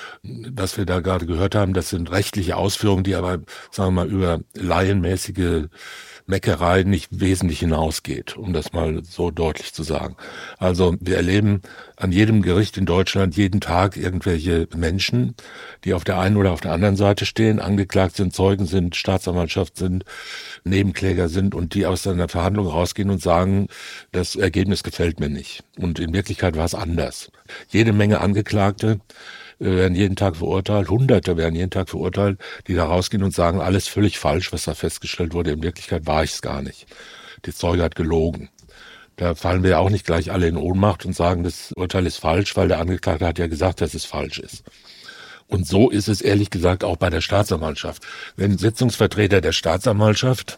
was wir da gerade gehört haben, das sind rechtliche Ausführungen, die aber, sagen wir mal, über laienmäßige Meckerei nicht wesentlich hinausgeht, um das mal so deutlich zu sagen. Also wir erleben an jedem Gericht in Deutschland jeden Tag irgendwelche Menschen, die auf der einen oder auf der anderen Seite stehen, angeklagt sind, Zeugen sind, Staatsanwaltschaft sind, Nebenkläger sind und die aus einer Verhandlung rausgehen und sagen, das Ergebnis gefällt mir nicht. Und in Wirklichkeit war es anders. Jede Menge Angeklagte werden jeden Tag verurteilt, Hunderte werden jeden Tag verurteilt, die da rausgehen und sagen, alles völlig falsch, was da festgestellt wurde. In Wirklichkeit war ich es gar nicht. Der Zeuge hat gelogen. Da fallen wir ja auch nicht gleich alle in Ohnmacht und sagen, das Urteil ist falsch, weil der Angeklagte hat ja gesagt, dass es falsch ist. Und so ist es ehrlich gesagt auch bei der Staatsanwaltschaft. Wenn Sitzungsvertreter der Staatsanwaltschaft,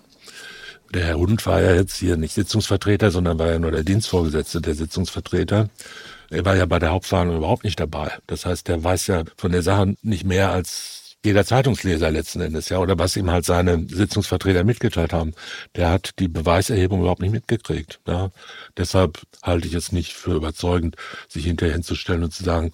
der Herr Hund war ja jetzt hier nicht Sitzungsvertreter, sondern war ja nur der Dienstvorgesetzte der Sitzungsvertreter, er war ja bei der Hauptverhandlung überhaupt nicht dabei. Das heißt, der weiß ja von der Sache nicht mehr als jeder Zeitungsleser letzten Endes, ja, oder was ihm halt seine Sitzungsvertreter mitgeteilt haben. Der hat die Beweiserhebung überhaupt nicht mitgekriegt. Ja. Deshalb halte ich es nicht für überzeugend, sich hinterher hinzustellen und zu sagen,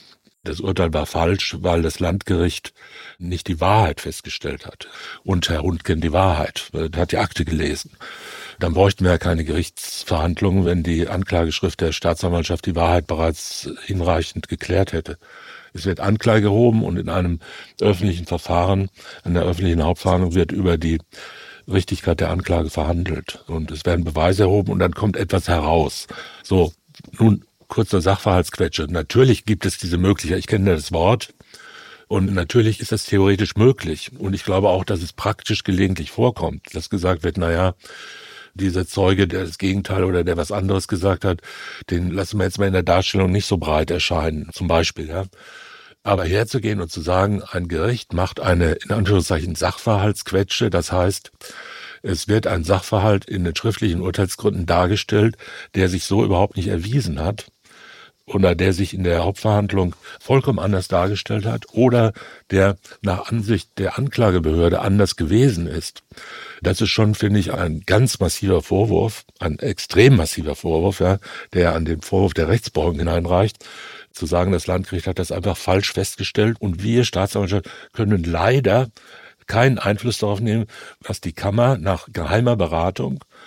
das Urteil war falsch, weil das Landgericht nicht die Wahrheit festgestellt hat. Und Herr Hund kennt die Wahrheit, hat die Akte gelesen. Dann bräuchten wir ja keine Gerichtsverhandlungen, wenn die Anklageschrift der Staatsanwaltschaft die Wahrheit bereits hinreichend geklärt hätte. Es wird Anklage erhoben und in einem öffentlichen Verfahren, in der öffentlichen Hauptverhandlung wird über die Richtigkeit der Anklage verhandelt. Und es werden Beweise erhoben und dann kommt etwas heraus. So, nun kurz zur Sachverhaltsquetsche. Natürlich gibt es diese Möglichkeit, ich kenne das Wort, und natürlich ist das theoretisch möglich. Und ich glaube auch, dass es praktisch gelegentlich vorkommt, dass gesagt wird, naja, dieser Zeuge, der das Gegenteil oder der was anderes gesagt hat, den lassen wir jetzt mal in der Darstellung nicht so breit erscheinen, zum Beispiel. Ja. Aber herzugehen und zu sagen, ein Gericht macht eine, in Anführungszeichen, Sachverhaltsquetsche, das heißt, es wird ein Sachverhalt in den schriftlichen Urteilsgründen dargestellt, der sich so überhaupt nicht erwiesen hat oder der sich in der Hauptverhandlung vollkommen anders dargestellt hat oder der nach Ansicht der Anklagebehörde anders gewesen ist. Das ist schon, finde ich, ein ganz massiver Vorwurf, ein extrem massiver Vorwurf, ja, der an den Vorwurf der Rechtsbeugung hineinreicht, zu sagen, das Landgericht hat das einfach falsch festgestellt und wir Staatsanwaltschaft können leider keinen Einfluss darauf nehmen, was die Kammer nach geheimer Beratung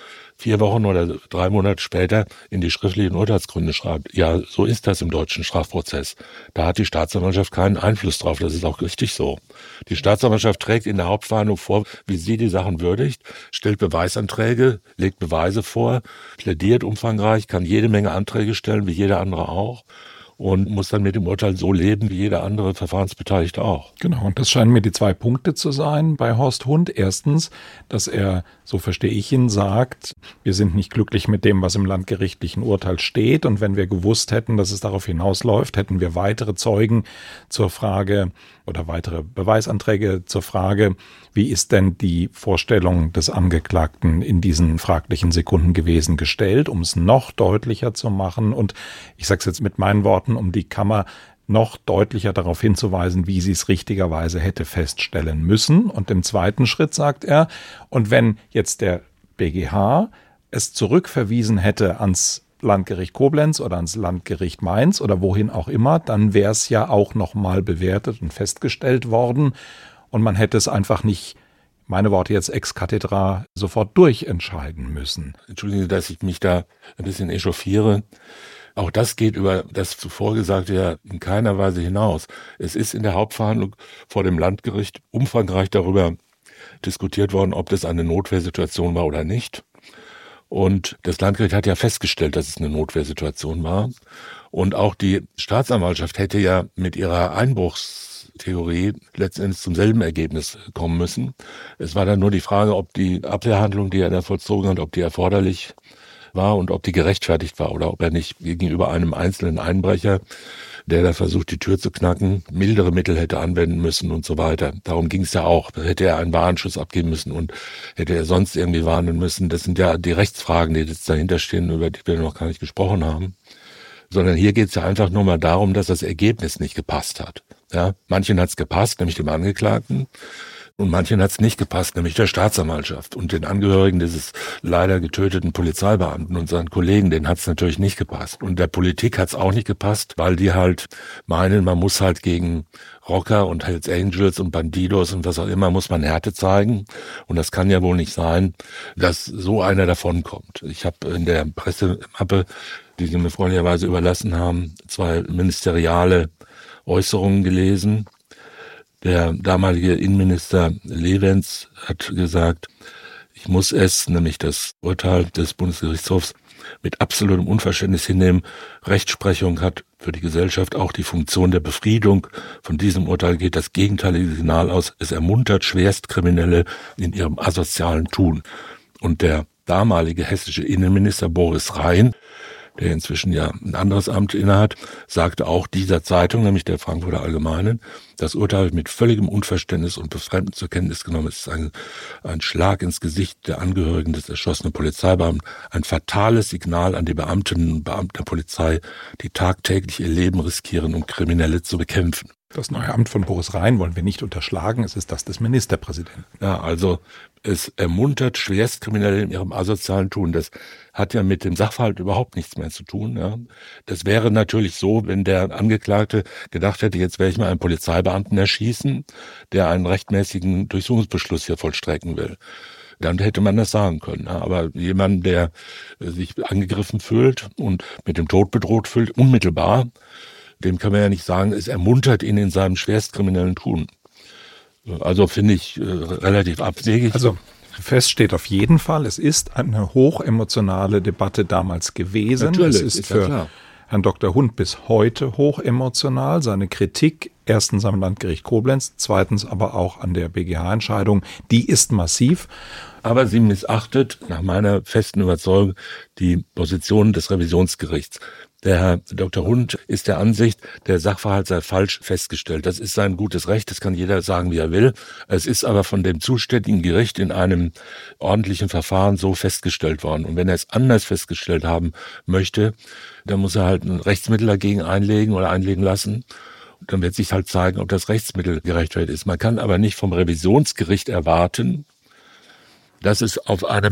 4 Wochen oder 3 Monate später in die schriftlichen Urteilsgründe schreibt, ja, so ist das im deutschen Strafprozess. Da hat die Staatsanwaltschaft keinen Einfluss drauf, das ist auch richtig so. Die Staatsanwaltschaft trägt in der Hauptverhandlung vor, wie sie die Sachen würdigt, stellt Beweisanträge, legt Beweise vor, plädiert umfangreich, kann jede Menge Anträge stellen, wie jeder andere auch. Und muss dann mit dem Urteil so leben, wie jeder andere Verfahrensbeteiligte auch. Genau, und das scheinen mir die 2 Punkte zu sein bei Horst Hund. Erstens, dass er, so verstehe ich ihn, sagt, wir sind nicht glücklich mit dem, was im landgerichtlichen Urteil steht. Und wenn wir gewusst hätten, dass es darauf hinausläuft, hätten wir weitere Zeugen zur Frage oder weitere Beweisanträge zur Frage, wie ist denn die Vorstellung des Angeklagten in diesen fraglichen Sekunden gewesen, gestellt, um es noch deutlicher zu machen. Und ich sage es jetzt mit meinen Worten, um die Kammer noch deutlicher darauf hinzuweisen, wie sie es richtigerweise hätte feststellen müssen. Und im zweiten Schritt sagt er, und wenn jetzt der BGH es zurückverwiesen hätte ans Landgericht Koblenz oder ans Landgericht Mainz oder wohin auch immer, dann wäre es ja auch nochmal bewertet und festgestellt worden und man hätte es einfach nicht, meine Worte jetzt ex cathedra, sofort durchentscheiden müssen. Entschuldigen Sie, dass ich mich da ein bisschen echauffiere. Auch das geht über das zuvor Gesagte ja in keiner Weise hinaus. Es ist in der Hauptverhandlung vor dem Landgericht umfangreich darüber diskutiert worden, ob das eine Notwehrsituation war oder nicht. Und das Landgericht hat ja festgestellt, dass es eine Notwehrsituation war. Und auch die Staatsanwaltschaft hätte ja mit ihrer Einbruchstheorie letztendlich zum selben Ergebnis kommen müssen. Es war dann nur die Frage, ob die Abwehrhandlung, die er da vollzogen hat, ob die erforderlich war und ob die gerechtfertigt war oder ob er nicht gegenüber einem einzelnen Einbrecher, der da versucht, die Tür zu knacken, mildere Mittel hätte anwenden müssen und so weiter. Darum ging es ja auch. Hätte er einen Warnschuss abgeben müssen und hätte er sonst irgendwie warnen müssen. Das sind ja die Rechtsfragen, die jetzt dahinter stehen, über die wir noch gar nicht gesprochen haben. Sondern hier geht es ja einfach nur mal darum, dass das Ergebnis nicht gepasst hat. Ja, manchen hat es gepasst, nämlich dem Angeklagten. Und manchen hat es nicht gepasst, nämlich der Staatsanwaltschaft und den Angehörigen dieses leider getöteten Polizeibeamten und seinen Kollegen, denen hat es natürlich nicht gepasst. Und der Politik hat es auch nicht gepasst, weil die halt meinen, man muss halt gegen Rocker und Hells Angels und Bandidos und was auch immer, muss man Härte zeigen. Und das kann ja wohl nicht sein, dass so einer davonkommt. Ich habe in der Pressemappe, die Sie mir freundlicherweise überlassen haben, 2 ministeriale Äußerungen gelesen. Der damalige Innenminister Lewens hat gesagt, ich muss es, nämlich das Urteil des Bundesgerichtshofs, mit absolutem Unverständnis hinnehmen. Rechtsprechung hat für die Gesellschaft auch die Funktion der Befriedung. Von diesem Urteil geht das gegenteilige Signal aus. Es ermuntert Schwerstkriminelle in ihrem asozialen Tun. Und der damalige hessische Innenminister Boris Rhein, der inzwischen ja ein anderes Amt innehat, sagte auch dieser Zeitung, nämlich der Frankfurter Allgemeinen, das Urteil mit völligem Unverständnis und Befremden zur Kenntnis genommen. Es ist ein Schlag ins Gesicht der Angehörigen des erschossenen Polizeibeamten, ein fatales Signal an die Beamtinnen und Beamten der Polizei, die tagtäglich ihr Leben riskieren, um Kriminelle zu bekämpfen. Das neue Amt von Boris Rhein wollen wir nicht unterschlagen, es ist das des Ministerpräsidenten. Ja, also es ermuntert Schwerstkriminelle in ihrem asozialen Tun. Das hat ja mit dem Sachverhalt überhaupt nichts mehr zu tun. Ja. Das wäre natürlich so, wenn der Angeklagte gedacht hätte, jetzt werde ich mal einen Polizeibeamten erschießen, der einen rechtmäßigen Durchsuchungsbeschluss hier vollstrecken will. Dann hätte man das sagen können. Aber jemand, der sich angegriffen fühlt und mit dem Tod bedroht fühlt, unmittelbar, dem kann man ja nicht sagen, es ermuntert ihn in seinem schwerstkriminellen Tun. Also finde ich relativ abwegig. Also fest steht auf jeden Fall, es ist eine hochemotionale Debatte damals gewesen. Natürlich, es ist für Herrn Dr. Hund bis heute hochemotional. Seine Kritik, erstens am Landgericht Koblenz, zweitens aber auch an der BGH-Entscheidung, die ist massiv. Aber sie missachtet, nach meiner festen Überzeugung, die Position des Revisionsgerichts. Der Herr Dr. Hund ist der Ansicht, der Sachverhalt sei falsch festgestellt. Das ist sein gutes Recht, das kann jeder sagen, wie er will. Es ist aber von dem zuständigen Gericht in einem ordentlichen Verfahren so festgestellt worden. Und wenn er es anders festgestellt haben möchte, dann muss er halt ein Rechtsmittel dagegen einlegen oder einlegen lassen. Und dann wird sich halt zeigen, ob das Rechtsmittel gerechtfertigt ist. Man kann aber nicht vom Revisionsgericht erwarten, dass es auf einem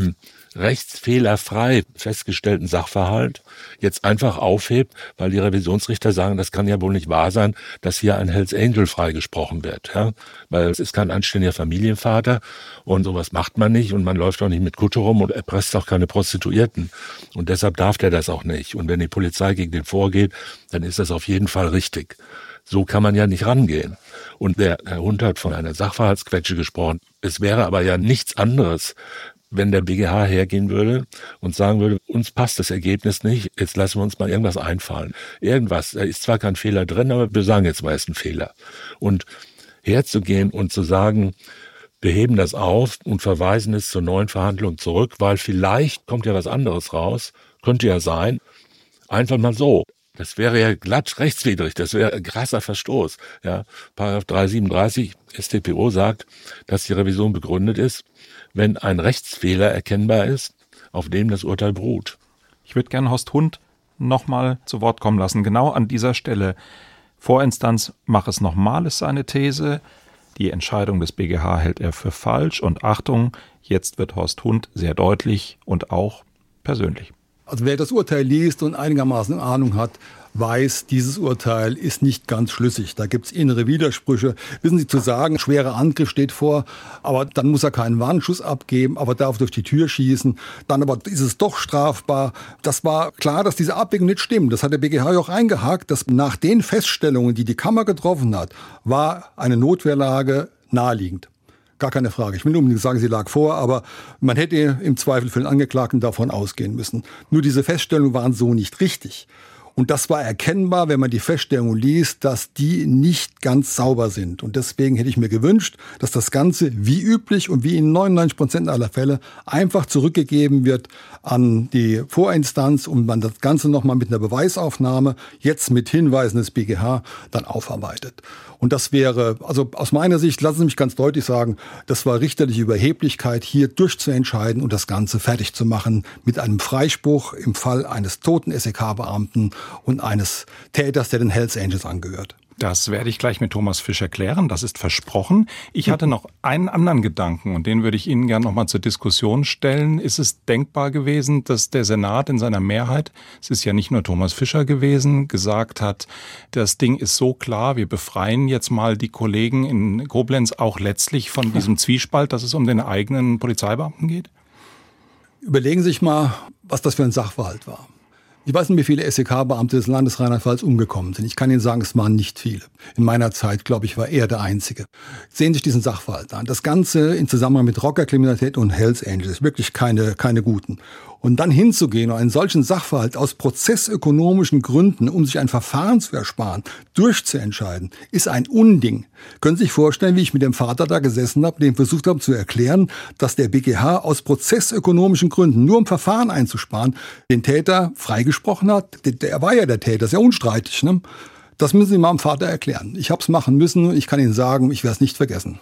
rechtsfehlerfrei festgestellten Sachverhalt jetzt einfach aufhebt, weil die Revisionsrichter sagen, das kann ja wohl nicht wahr sein, dass hier ein Hells Angel freigesprochen wird. Ja? Weil es ist kein anständiger Familienvater und sowas macht man nicht und man läuft auch nicht mit Kutte rum und erpresst auch keine Prostituierten. Und deshalb darf der das auch nicht. Und wenn die Polizei gegen den vorgeht, dann ist das auf jeden Fall richtig. So kann man ja nicht rangehen. Und der Herr Hund hat von einer Sachverhaltsquetsche gesprochen. Es wäre aber ja nichts anderes, wenn der BGH hergehen würde und sagen würde, uns passt das Ergebnis nicht, jetzt lassen wir uns mal irgendwas einfallen. Irgendwas, da ist zwar kein Fehler drin, aber wir sagen jetzt mal, es ist ein Fehler. Und herzugehen und zu sagen, wir heben das auf und verweisen es zur neuen Verhandlung zurück, weil vielleicht kommt ja was anderes raus, könnte ja sein, einfach mal so. Das wäre ja glatt rechtswidrig, das wäre ein krasser Verstoß. Ja, Paragraph 337 StPO sagt, dass die Revision begründet ist, wenn ein Rechtsfehler erkennbar ist, auf dem das Urteil beruht. Ich würde gerne Horst Hund nochmal zu Wort kommen lassen, genau an dieser Stelle. Vorinstanz, mach es nochmal, ist seine These. Die Entscheidung des BGH hält er für falsch. Und Achtung, jetzt wird Horst Hund sehr deutlich und auch persönlich. Also wer das Urteil liest und einigermaßen Ahnung hat, weiß, dieses Urteil ist nicht ganz schlüssig. Da gibt's innere Widersprüche. Wissen Sie, zu sagen, schwerer Angriff steht vor, aber dann muss er keinen Warnschuss abgeben, aber darf durch die Tür schießen. Dann aber ist es doch strafbar. Das war klar, dass diese Abwägung nicht stimmt. Das hat der BGH ja auch eingehakt, dass nach den Feststellungen, die die Kammer getroffen hat, war eine Notwehrlage naheliegend. Gar keine Frage. Ich will nur unbedingt sagen, sie lag vor, aber man hätte im Zweifel für den Angeklagten davon ausgehen müssen. Nur diese Feststellungen waren so nicht richtig. Und das war erkennbar, wenn man die Feststellungen liest, dass die nicht ganz sauber sind. Und deswegen hätte ich mir gewünscht, dass das Ganze wie üblich und wie in 99% aller Fälle einfach zurückgegeben wird an die Vorinstanz und man das Ganze nochmal mit einer Beweisaufnahme, jetzt mit Hinweisen des BGH, dann aufarbeitet. Und das wäre, also aus meiner Sicht, lassen Sie mich ganz deutlich sagen, das war richterliche Überheblichkeit, hier durchzuentscheiden und das Ganze fertig zu machen mit einem Freispruch im Fall eines toten SEK-Beamten und eines Täters, der den Hells Angels angehört. Das werde ich gleich mit Thomas Fischer klären, das ist versprochen. Ich hatte noch einen anderen Gedanken und den würde ich Ihnen gerne noch mal zur Diskussion stellen. Ist es denkbar gewesen, dass der Senat in seiner Mehrheit, es ist ja nicht nur Thomas Fischer gewesen, gesagt hat, das Ding ist so klar, wir befreien jetzt mal die Kollegen in Koblenz auch letztlich von diesem Zwiespalt, dass es um den eigenen Polizeibeamten geht? Überlegen Sie sich mal, was das für ein Sachverhalt war. Ich weiß nicht, wie viele SEK-Beamte des Landes Rheinland-Pfalz umgekommen sind. Ich kann Ihnen sagen, es waren nicht viele. In meiner Zeit, glaube ich, war er der Einzige. Sehen Sie sich diesen Sachverhalt an. Das Ganze in Zusammenhang mit Rockerkriminalität und Hells Angels, wirklich keine guten. Und dann hinzugehen und einen solchen Sachverhalt aus prozessökonomischen Gründen, um sich ein Verfahren zu ersparen, durchzuentscheiden, ist ein Unding. Können Sie sich vorstellen, wie ich mit dem Vater da gesessen habe, dem versucht habe zu erklären, dass der BGH aus prozessökonomischen Gründen, nur um Verfahren einzusparen, den Täter freigesprochen hat? Der war ja der Täter, ist ja unstreitig, ne? Das müssen Sie meinem Vater erklären. Ich habe es machen müssen und ich kann Ihnen sagen, ich werde es nicht vergessen.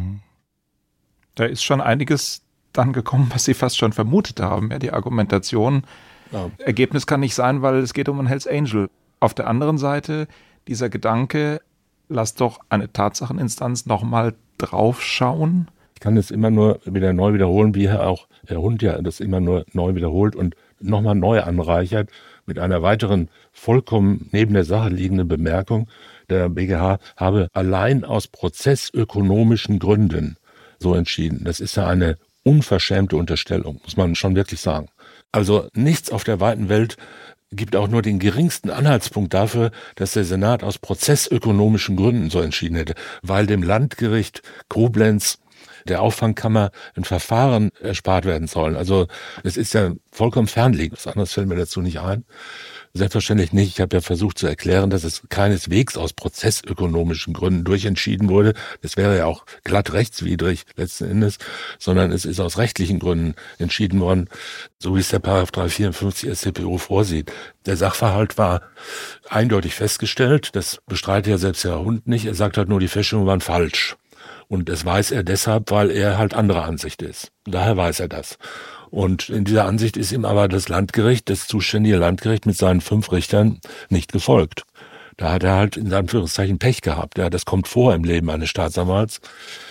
Da ist schon einiges dann gekommen, was Sie fast schon vermutet haben, ja, die Argumentation. Ja. Ergebnis kann nicht sein, weil es geht um einen Hells Angel. Auf der anderen Seite dieser Gedanke, lass doch eine Tatsacheninstanz nochmal draufschauen. Ich kann es immer nur wieder neu wiederholen, wie Herr Hund ja das immer nur neu wiederholt und nochmal neu anreichert mit einer weiteren vollkommen neben der Sache liegenden Bemerkung. Der BGH habe allein aus prozessökonomischen Gründen so entschieden. Das ist ja eine unverschämte Unterstellung, muss man schon wirklich sagen. Also nichts auf der weiten Welt gibt auch nur den geringsten Anhaltspunkt dafür, dass der Senat aus prozessökonomischen Gründen so entschieden hätte, weil dem Landgericht Koblenz, der Auffangkammer, ein Verfahren erspart werden sollen. Also es ist ja vollkommen fernliegend. Was anderes fällt mir dazu nicht ein. Selbstverständlich nicht. Ich habe ja versucht zu erklären, dass es keineswegs aus prozessökonomischen Gründen durchentschieden wurde. Das wäre ja auch glatt rechtswidrig letzten Endes, sondern es ist aus rechtlichen Gründen entschieden worden, so wie es der Paragraph 354 StPO vorsieht. Der Sachverhalt war eindeutig festgestellt. Das bestreitet ja selbst Herr Hund nicht. Er sagt halt nur, die Feststellungen waren falsch. Und das weiß er deshalb, weil er halt anderer Ansicht ist. Daher weiß er das. Und in dieser Ansicht ist ihm aber das Landgericht, das zuständige Landgericht mit seinen 5 Richtern nicht gefolgt. Da hat er halt in Anführungszeichen Pech gehabt. Ja, das kommt vor im Leben eines Staatsanwalts.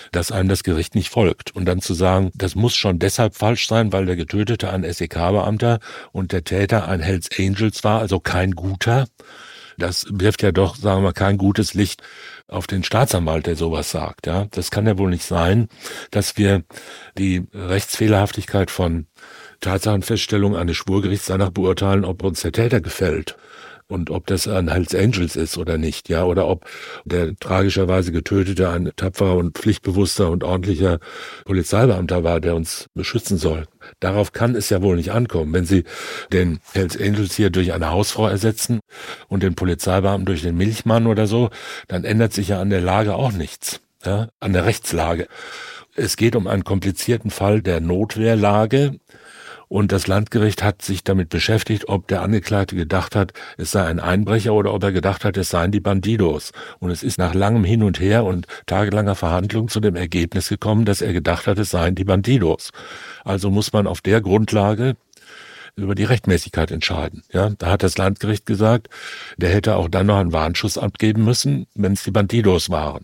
dass einem das Gericht nicht folgt. Und dann zu sagen, das muss schon deshalb falsch sein, weil der Getötete ein SEK-Beamter und der Täter ein Hells Angels war, also kein Guter. Das wirft ja doch, sagen wir mal, kein gutes Licht auf den Staatsanwalt, der sowas sagt. Ja, das kann ja wohl nicht sein, dass wir die Rechtsfehlerhaftigkeit von Tatsachenfeststellung eines Schwurgerichts danach beurteilen, ob uns der Täter gefällt. Und ob das ein Hells Angels ist oder nicht, ja, oder ob der tragischerweise Getötete ein tapferer und pflichtbewusster und ordentlicher Polizeibeamter war, der uns beschützen soll. Darauf kann es ja wohl nicht ankommen. Wenn Sie den Hells Angels hier durch eine Hausfrau ersetzen und den Polizeibeamten durch den Milchmann oder so, dann ändert sich ja an der Lage auch nichts, ja, an der Rechtslage. Es geht um einen komplizierten Fall der Notwehrlage. Und das Landgericht hat sich damit beschäftigt, ob der Angeklagte gedacht hat, es sei ein Einbrecher oder ob er gedacht hat, es seien die Bandidos. Und es ist nach langem Hin und Her und tagelanger Verhandlung zu dem Ergebnis gekommen, dass er gedacht hat, es seien die Bandidos. Also muss man auf der Grundlage über die Rechtmäßigkeit entscheiden. Ja, da hat das Landgericht gesagt, der hätte auch dann noch einen Warnschuss abgeben müssen, wenn es die Bandidos waren.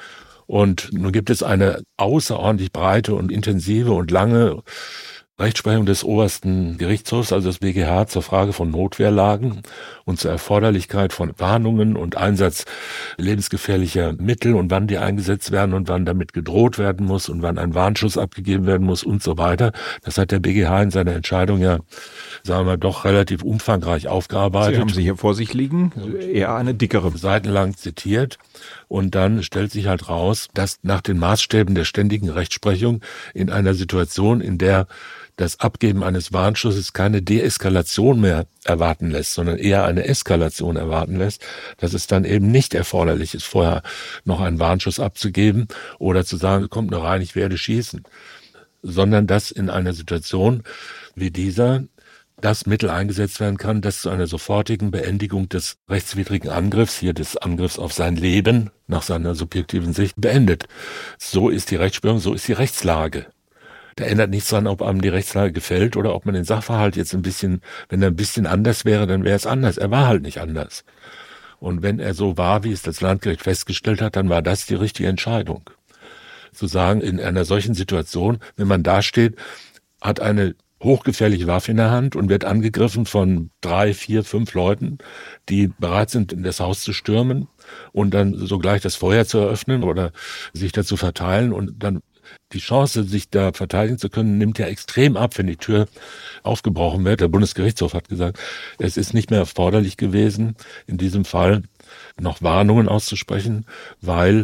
Und nun gibt es eine außerordentlich breite und intensive und lange Rechtsprechung des obersten Gerichtshofs, also des BGH, zur Frage von Notwehrlagen und zur Erforderlichkeit von Warnungen und Einsatz lebensgefährlicher Mittel und wann die eingesetzt werden und wann damit gedroht werden muss und wann ein Warnschuss abgegeben werden muss und so weiter. Das hat der BGH in seiner Entscheidung ja, sagen wir, doch relativ umfangreich aufgearbeitet. Sie haben sie hier vor sich liegen, eher eine dickere. Seitenlang zitiert. Und dann stellt sich halt raus, dass nach den Maßstäben der ständigen Rechtsprechung in einer Situation, in der das Abgeben eines Warnschusses keine Deeskalation mehr erwarten lässt, sondern eher eine Eskalation erwarten lässt, dass es dann eben nicht erforderlich ist, vorher noch einen Warnschuss abzugeben oder zu sagen, kommt noch rein, ich werde schießen, sondern dass in einer Situation wie dieser das Mittel eingesetzt werden kann, das zu einer sofortigen Beendigung des rechtswidrigen Angriffs, hier des Angriffs auf sein Leben nach seiner subjektiven Sicht, beendet. So ist die Rechtsprechung, so ist die Rechtslage. Da ändert nichts dran, ob einem die Rechtslage gefällt oder ob man den Sachverhalt jetzt ein bisschen, wenn er ein bisschen anders wäre, dann wäre es anders. Er war halt nicht anders. Und wenn er so war, wie es das Landgericht festgestellt hat, dann war das die richtige Entscheidung. Zu sagen, in einer solchen Situation, wenn man dasteht, hat eine hochgefährliche Waffe in der Hand und wird angegriffen von 3, 4, 5 Leuten, die bereit sind, in das Haus zu stürmen und dann sogleich das Feuer zu eröffnen oder sich dazu verteilen und dann die Chance, sich da verteidigen zu können, nimmt ja extrem ab, wenn die Tür aufgebrochen wird. Der Bundesgerichtshof hat gesagt, es ist nicht mehr erforderlich gewesen, in diesem Fall noch Warnungen auszusprechen, weil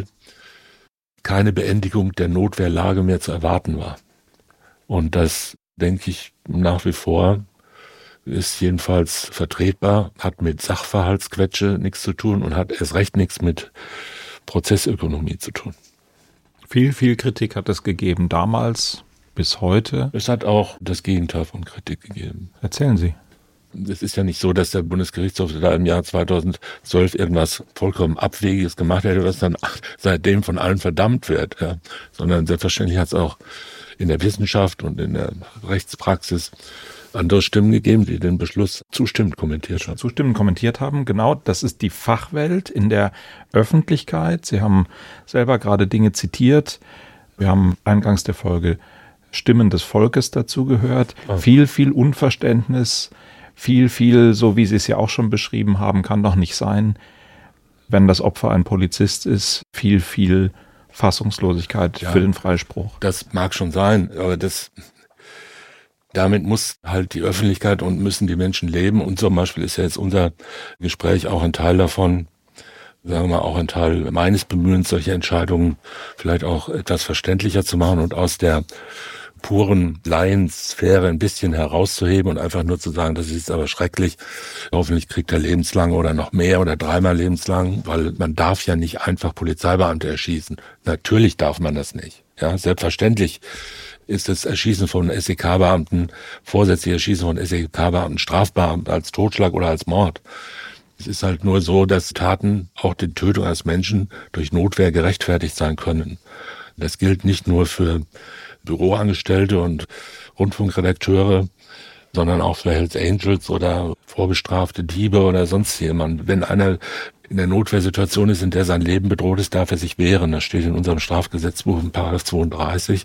keine Beendigung der Notwehrlage mehr zu erwarten war. Und das, denke ich, nach wie vor ist jedenfalls vertretbar, hat mit Sachverhaltsquetsche nichts zu tun und hat erst recht nichts mit Prozessökonomie zu tun. Viel Kritik hat es gegeben, damals bis heute. Es hat auch das Gegenteil von Kritik gegeben. Erzählen Sie. Es ist ja nicht so, dass der Bundesgerichtshof da im Jahr 2012 irgendwas vollkommen Abwegiges gemacht hätte, was dann seitdem von allen verdammt wird. Ja. Sondern selbstverständlich hat es auch in der Wissenschaft und in der Rechtspraxis andere Stimmen gegeben, die den Beschluss zustimmend kommentiert haben. Genau, das ist die Fachwelt in der Öffentlichkeit. Sie haben selber gerade Dinge zitiert. Wir haben eingangs der Folge Stimmen des Volkes dazu gehört. Oh. Viel Unverständnis, viel, so wie Sie es ja auch schon beschrieben haben, kann doch nicht sein, wenn das Opfer ein Polizist ist. Viel Fassungslosigkeit für den Freispruch. Das mag schon sein, aber damit muss halt die Öffentlichkeit und müssen die Menschen leben. Und zum Beispiel ist ja jetzt unser Gespräch auch ein Teil davon, sagen wir mal, auch ein Teil meines Bemühens, solche Entscheidungen vielleicht auch etwas verständlicher zu machen und aus der puren Laiensphäre ein bisschen herauszuheben und einfach nur zu sagen, das ist jetzt aber schrecklich. Hoffentlich kriegt er lebenslang oder noch mehr oder 3-mal lebenslang, weil man darf ja nicht einfach Polizeibeamte erschießen. Natürlich darf man das nicht. Ja, selbstverständlich ist das Erschießen von SEK-Beamten, vorsätzliche Erschießen von SEK-Beamten strafbar als Totschlag oder als Mord. Es ist halt nur so, dass Taten, auch die Tötung eines Menschen, durch Notwehr gerechtfertigt sein können. Das gilt nicht nur für Büroangestellte und Rundfunkredakteure, sondern auch für Hells Angels oder vorbestrafte Diebe oder sonst jemand. Wenn einer in der Notwehrsituation ist, in der sein Leben bedroht ist, darf er sich wehren. Das steht in unserem Strafgesetzbuch in § 32.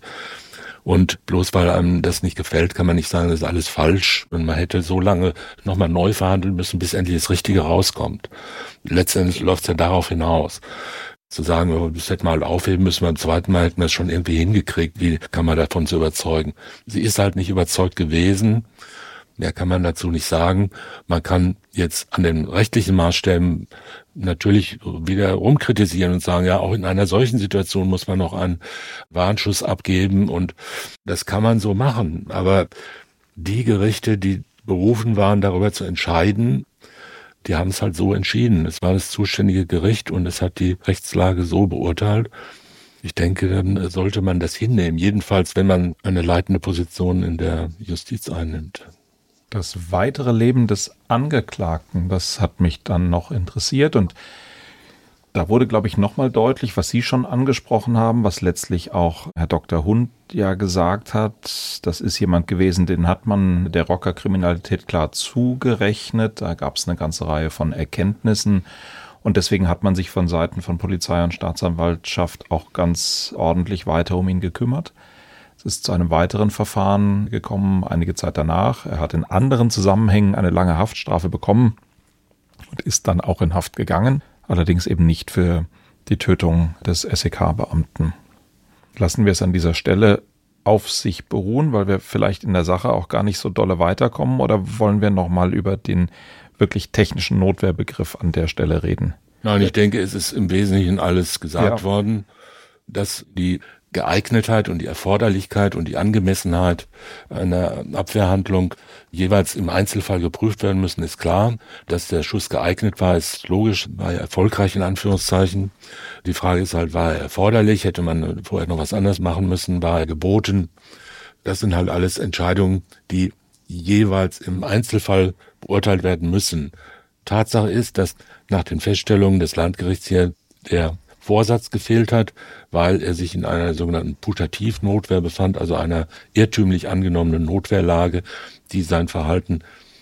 Und bloß weil einem das nicht gefällt, kann man nicht sagen, das ist alles falsch. Und man hätte so lange nochmal neu verhandeln müssen, bis endlich das Richtige rauskommt. Letztendlich läuft es ja darauf hinaus. Zu sagen, das hätten wir halt aufheben müssen, beim zweiten Mal hätten wir es schon irgendwie hingekriegt. Wie kann man davon zu überzeugen? Sie ist halt nicht überzeugt gewesen. Mehr kann man dazu nicht sagen. Man kann jetzt an den rechtlichen Maßstäben natürlich wieder rumkritisieren und sagen, ja, auch in einer solchen Situation muss man noch einen Warnschuss abgeben und das kann man so machen. Aber die Gerichte, die berufen waren, darüber zu entscheiden, die haben es halt so entschieden. Es war das zuständige Gericht und es hat die Rechtslage so beurteilt. Ich denke, dann sollte man das hinnehmen. Jedenfalls, wenn man eine leitende Position in der Justiz einnimmt. Das weitere Leben des Angeklagten, das hat mich dann noch interessiert und da wurde, glaube ich, nochmal deutlich, was Sie schon angesprochen haben, was letztlich auch Herr Dr. Hund ja gesagt hat. Das ist jemand gewesen, den hat man der Rockerkriminalität klar zugerechnet. Da gab es eine ganze Reihe von Erkenntnissen und deswegen hat man sich von Seiten von Polizei und Staatsanwaltschaft auch ganz ordentlich weiter um ihn gekümmert. Es ist zu einem weiteren Verfahren gekommen, einige Zeit danach. Er hat in anderen Zusammenhängen eine lange Haftstrafe bekommen und ist dann auch in Haft gegangen, allerdings eben nicht für die Tötung des SEK-Beamten. Lassen wir es an dieser Stelle auf sich beruhen, weil wir vielleicht in der Sache auch gar nicht so dolle weiterkommen, oder wollen wir nochmal über den wirklich technischen Notwehrbegriff an der Stelle reden? Nein, ich denke, es ist im Wesentlichen alles gesagt worden, dass die Geeignetheit und die Erforderlichkeit und die Angemessenheit einer Abwehrhandlung jeweils im Einzelfall geprüft werden müssen, ist klar. Dass der Schuss geeignet war, ist logisch, war ja erfolgreich in Anführungszeichen. Die Frage ist halt, war er erforderlich? Hätte man vorher noch was anderes machen müssen? War er geboten? Das sind halt alles Entscheidungen, die jeweils im Einzelfall beurteilt werden müssen. Tatsache ist, dass nach den Feststellungen des Landgerichts hier der Vorsatz gefehlt hat, weil er sich in einer sogenannten Putativnotwehr befand, also einer irrtümlich angenommenen Notwehrlage, die sein Verhalten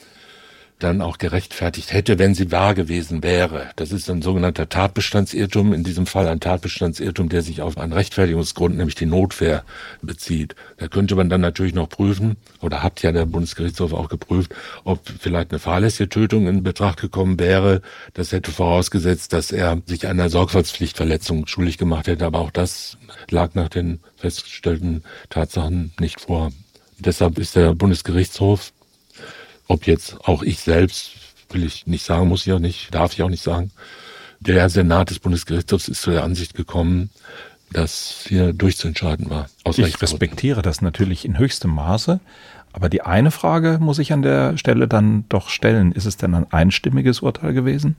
dann auch gerechtfertigt hätte, wenn sie wahr gewesen wäre. Das ist ein sogenannter Tatbestandsirrtum, in diesem Fall ein Tatbestandsirrtum, der sich auf einen Rechtfertigungsgrund, nämlich die Notwehr, bezieht. Da könnte man dann natürlich noch prüfen, oder hat ja der Bundesgerichtshof auch geprüft, ob vielleicht eine fahrlässige Tötung in Betracht gekommen wäre. Das hätte vorausgesetzt, dass er sich einer Sorgfaltspflichtverletzung schuldig gemacht hätte, aber auch das lag nach den festgestellten Tatsachen nicht vor. Deshalb ist der Bundesgerichtshof, ob jetzt auch ich selbst, will ich nicht sagen, muss ich auch nicht, darf ich auch nicht sagen. Der Senat des Bundesgerichtshofs ist zu der Ansicht gekommen, dass hier durchzuentscheiden war. Ich respektiere das natürlich in höchstem Maße, aber die eine Frage muss ich an der Stelle dann doch stellen. Ist es denn ein einstimmiges Urteil gewesen?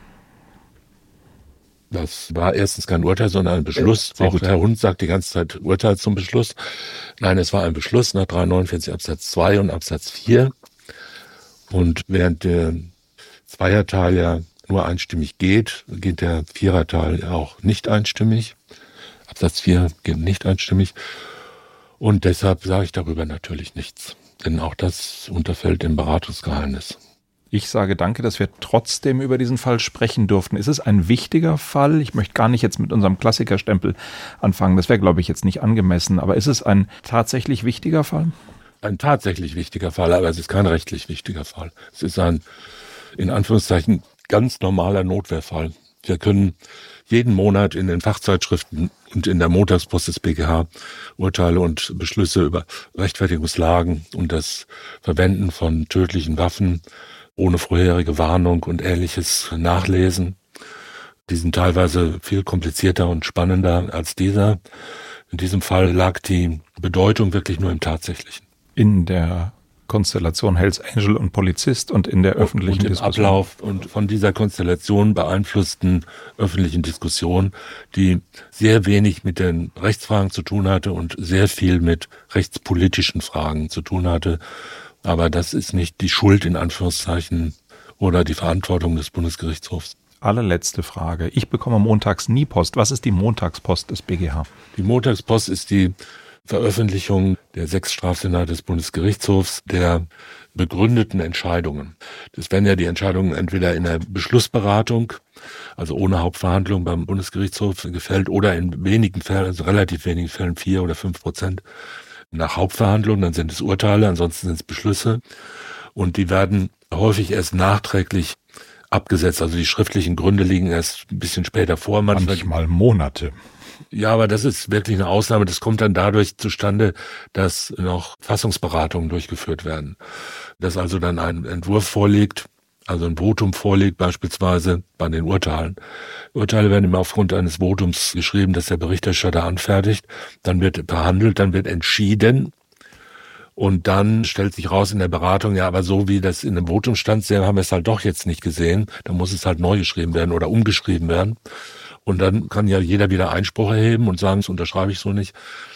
Das war erstens kein Urteil, sondern ein Beschluss. Auch Herr Hund sagt die ganze Zeit Urteil zum Beschluss. Nein, es war ein Beschluss nach 349 Absatz 2 und Absatz 4. Und während der Zweierteil ja nur einstimmig geht der Viererteil auch nicht einstimmig. Absatz 4 geht nicht einstimmig. Und deshalb sage ich darüber natürlich nichts. Denn auch das unterfällt dem Beratungsgeheimnis. Ich sage danke, dass wir trotzdem über diesen Fall sprechen durften. Ist es ein wichtiger Fall? Ich möchte gar nicht jetzt mit unserem Klassikerstempel anfangen. Das wäre, glaube ich, jetzt nicht angemessen. Aber ist es ein tatsächlich wichtiger Fall? Ein tatsächlich wichtiger Fall, aber es ist kein rechtlich wichtiger Fall. Es ist ein, in Anführungszeichen, ganz normaler Notwehrfall. Wir können jeden Monat in den Fachzeitschriften und in der Montagspost des BGH Urteile und Beschlüsse über Rechtfertigungslagen und das Verwenden von tödlichen Waffen ohne vorherige Warnung und Ähnliches nachlesen. Die sind teilweise viel komplizierter und spannender als dieser. In diesem Fall lag die Bedeutung wirklich nur im Tatsächlichen. In der Konstellation Hells Angel und Polizist und in der öffentlichen Diskussion. Ablauf und von dieser Konstellation beeinflussten öffentlichen Diskussion, die sehr wenig mit den Rechtsfragen zu tun hatte und sehr viel mit rechtspolitischen Fragen zu tun hatte. Aber das ist nicht die Schuld in Anführungszeichen oder die Verantwortung des Bundesgerichtshofs. Allerletzte Frage. Ich bekomme montags nie Post. Was ist die Montagspost des BGH? Die Montagspost ist die Veröffentlichung der 6 Strafsenate des Bundesgerichtshofs der begründeten Entscheidungen. Das werden ja die Entscheidungen entweder in der Beschlussberatung, also ohne Hauptverhandlung beim Bundesgerichtshof gefällt, oder in wenigen Fällen, also relativ wenigen Fällen, 4 oder 5% nach Hauptverhandlung, dann sind es Urteile, ansonsten sind es Beschlüsse. Und die werden häufig erst nachträglich abgesetzt. Also die schriftlichen Gründe liegen erst ein bisschen später vor. Manchmal Monate. Ja, aber das ist wirklich eine Ausnahme. Das kommt dann dadurch zustande, dass noch Fassungsberatungen durchgeführt werden. Dass also dann ein Entwurf vorliegt, also ein Votum vorliegt, beispielsweise bei den Urteilen. Urteile werden immer aufgrund eines Votums geschrieben, das der Berichterstatter anfertigt. Dann wird verhandelt, dann wird entschieden. Und dann stellt sich raus in der Beratung, ja, aber so wie das in dem Votum stand, haben wir es halt doch jetzt nicht gesehen. Dann muss es halt neu geschrieben werden oder umgeschrieben werden. Und dann kann ja jeder wieder Einspruch erheben und sagen, das unterschreibe ich so nicht.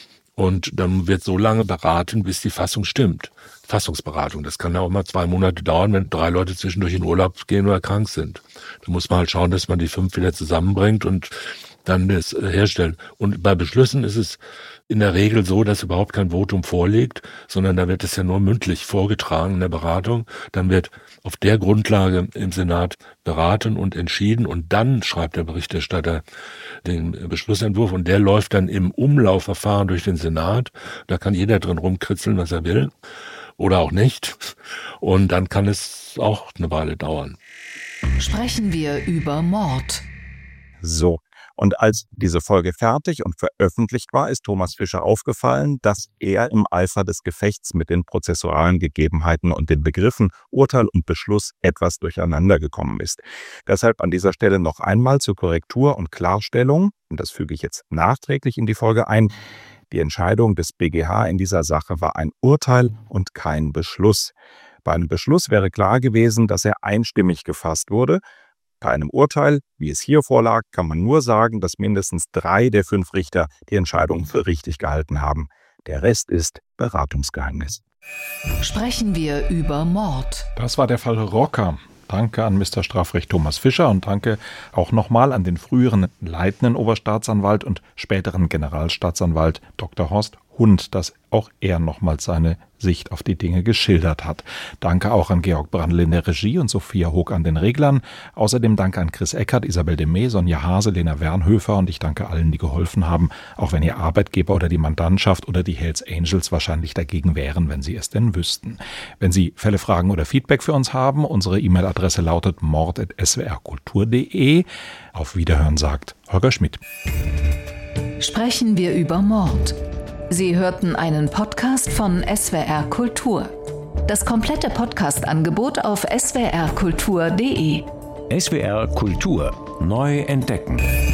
Und dann wird so lange beraten, bis die Fassung stimmt. Fassungsberatung, das kann ja auch mal 2 Monate dauern, wenn 3 Leute zwischendurch in Urlaub gehen oder krank sind. Da muss man halt schauen, dass man die 5 wieder zusammenbringt und dann das herstellen. Und bei Beschlüssen ist es in der Regel so, dass überhaupt kein Votum vorliegt, sondern da wird es ja nur mündlich vorgetragen in der Beratung. Dann wird auf der Grundlage im Senat beraten und entschieden und dann schreibt der Berichterstatter den Beschlussentwurf und der läuft dann im Umlaufverfahren durch den Senat. Da kann jeder drin rumkritzeln, was er will oder auch nicht. Und dann kann es auch eine Weile dauern. Sprechen wir über Mord. So. Und als diese Folge fertig und veröffentlicht war, ist Thomas Fischer aufgefallen, dass er im Eifer des Gefechts mit den prozessualen Gegebenheiten und den Begriffen Urteil und Beschluss etwas durcheinander gekommen ist. Deshalb an dieser Stelle noch einmal zur Korrektur und Klarstellung, und das füge ich jetzt nachträglich in die Folge ein, die Entscheidung des BGH in dieser Sache war ein Urteil und kein Beschluss. Bei einem Beschluss wäre klar gewesen, dass er einstimmig gefasst wurde. Bei einem Urteil, wie es hier vorlag, kann man nur sagen, dass mindestens 3 der 5 Richter die Entscheidung für richtig gehalten haben. Der Rest ist Beratungsgeheimnis. Sprechen wir über Mord. Das war der Fall Rocker. Danke an Mr. Strafrecht Thomas Fischer und danke auch nochmal an den früheren leitenden Oberstaatsanwalt und späteren Generalstaatsanwalt Dr. Horst Hund, dass auch er nochmals seine Sicht auf die Dinge geschildert hat. Danke auch an Georg Brandl in der Regie und Sophia Hoog an den Reglern. Außerdem danke an Chris Eckert, Isabel Demey, Sonja Hase, Lena Wernhöfer und ich danke allen, die geholfen haben, auch wenn ihr Arbeitgeber oder die Mandantschaft oder die Hells Angels wahrscheinlich dagegen wären, wenn sie es denn wüssten. Wenn Sie Fälle, Fragen oder Feedback für uns haben, unsere E-Mail-Adresse lautet mord@swrkultur.de. Auf Wiederhören sagt Holger Schmidt. Sprechen wir über Mord. Sie hörten einen Podcast von SWR Kultur. Das komplette Podcast-Angebot auf swrkultur.de. SWR Kultur neu entdecken.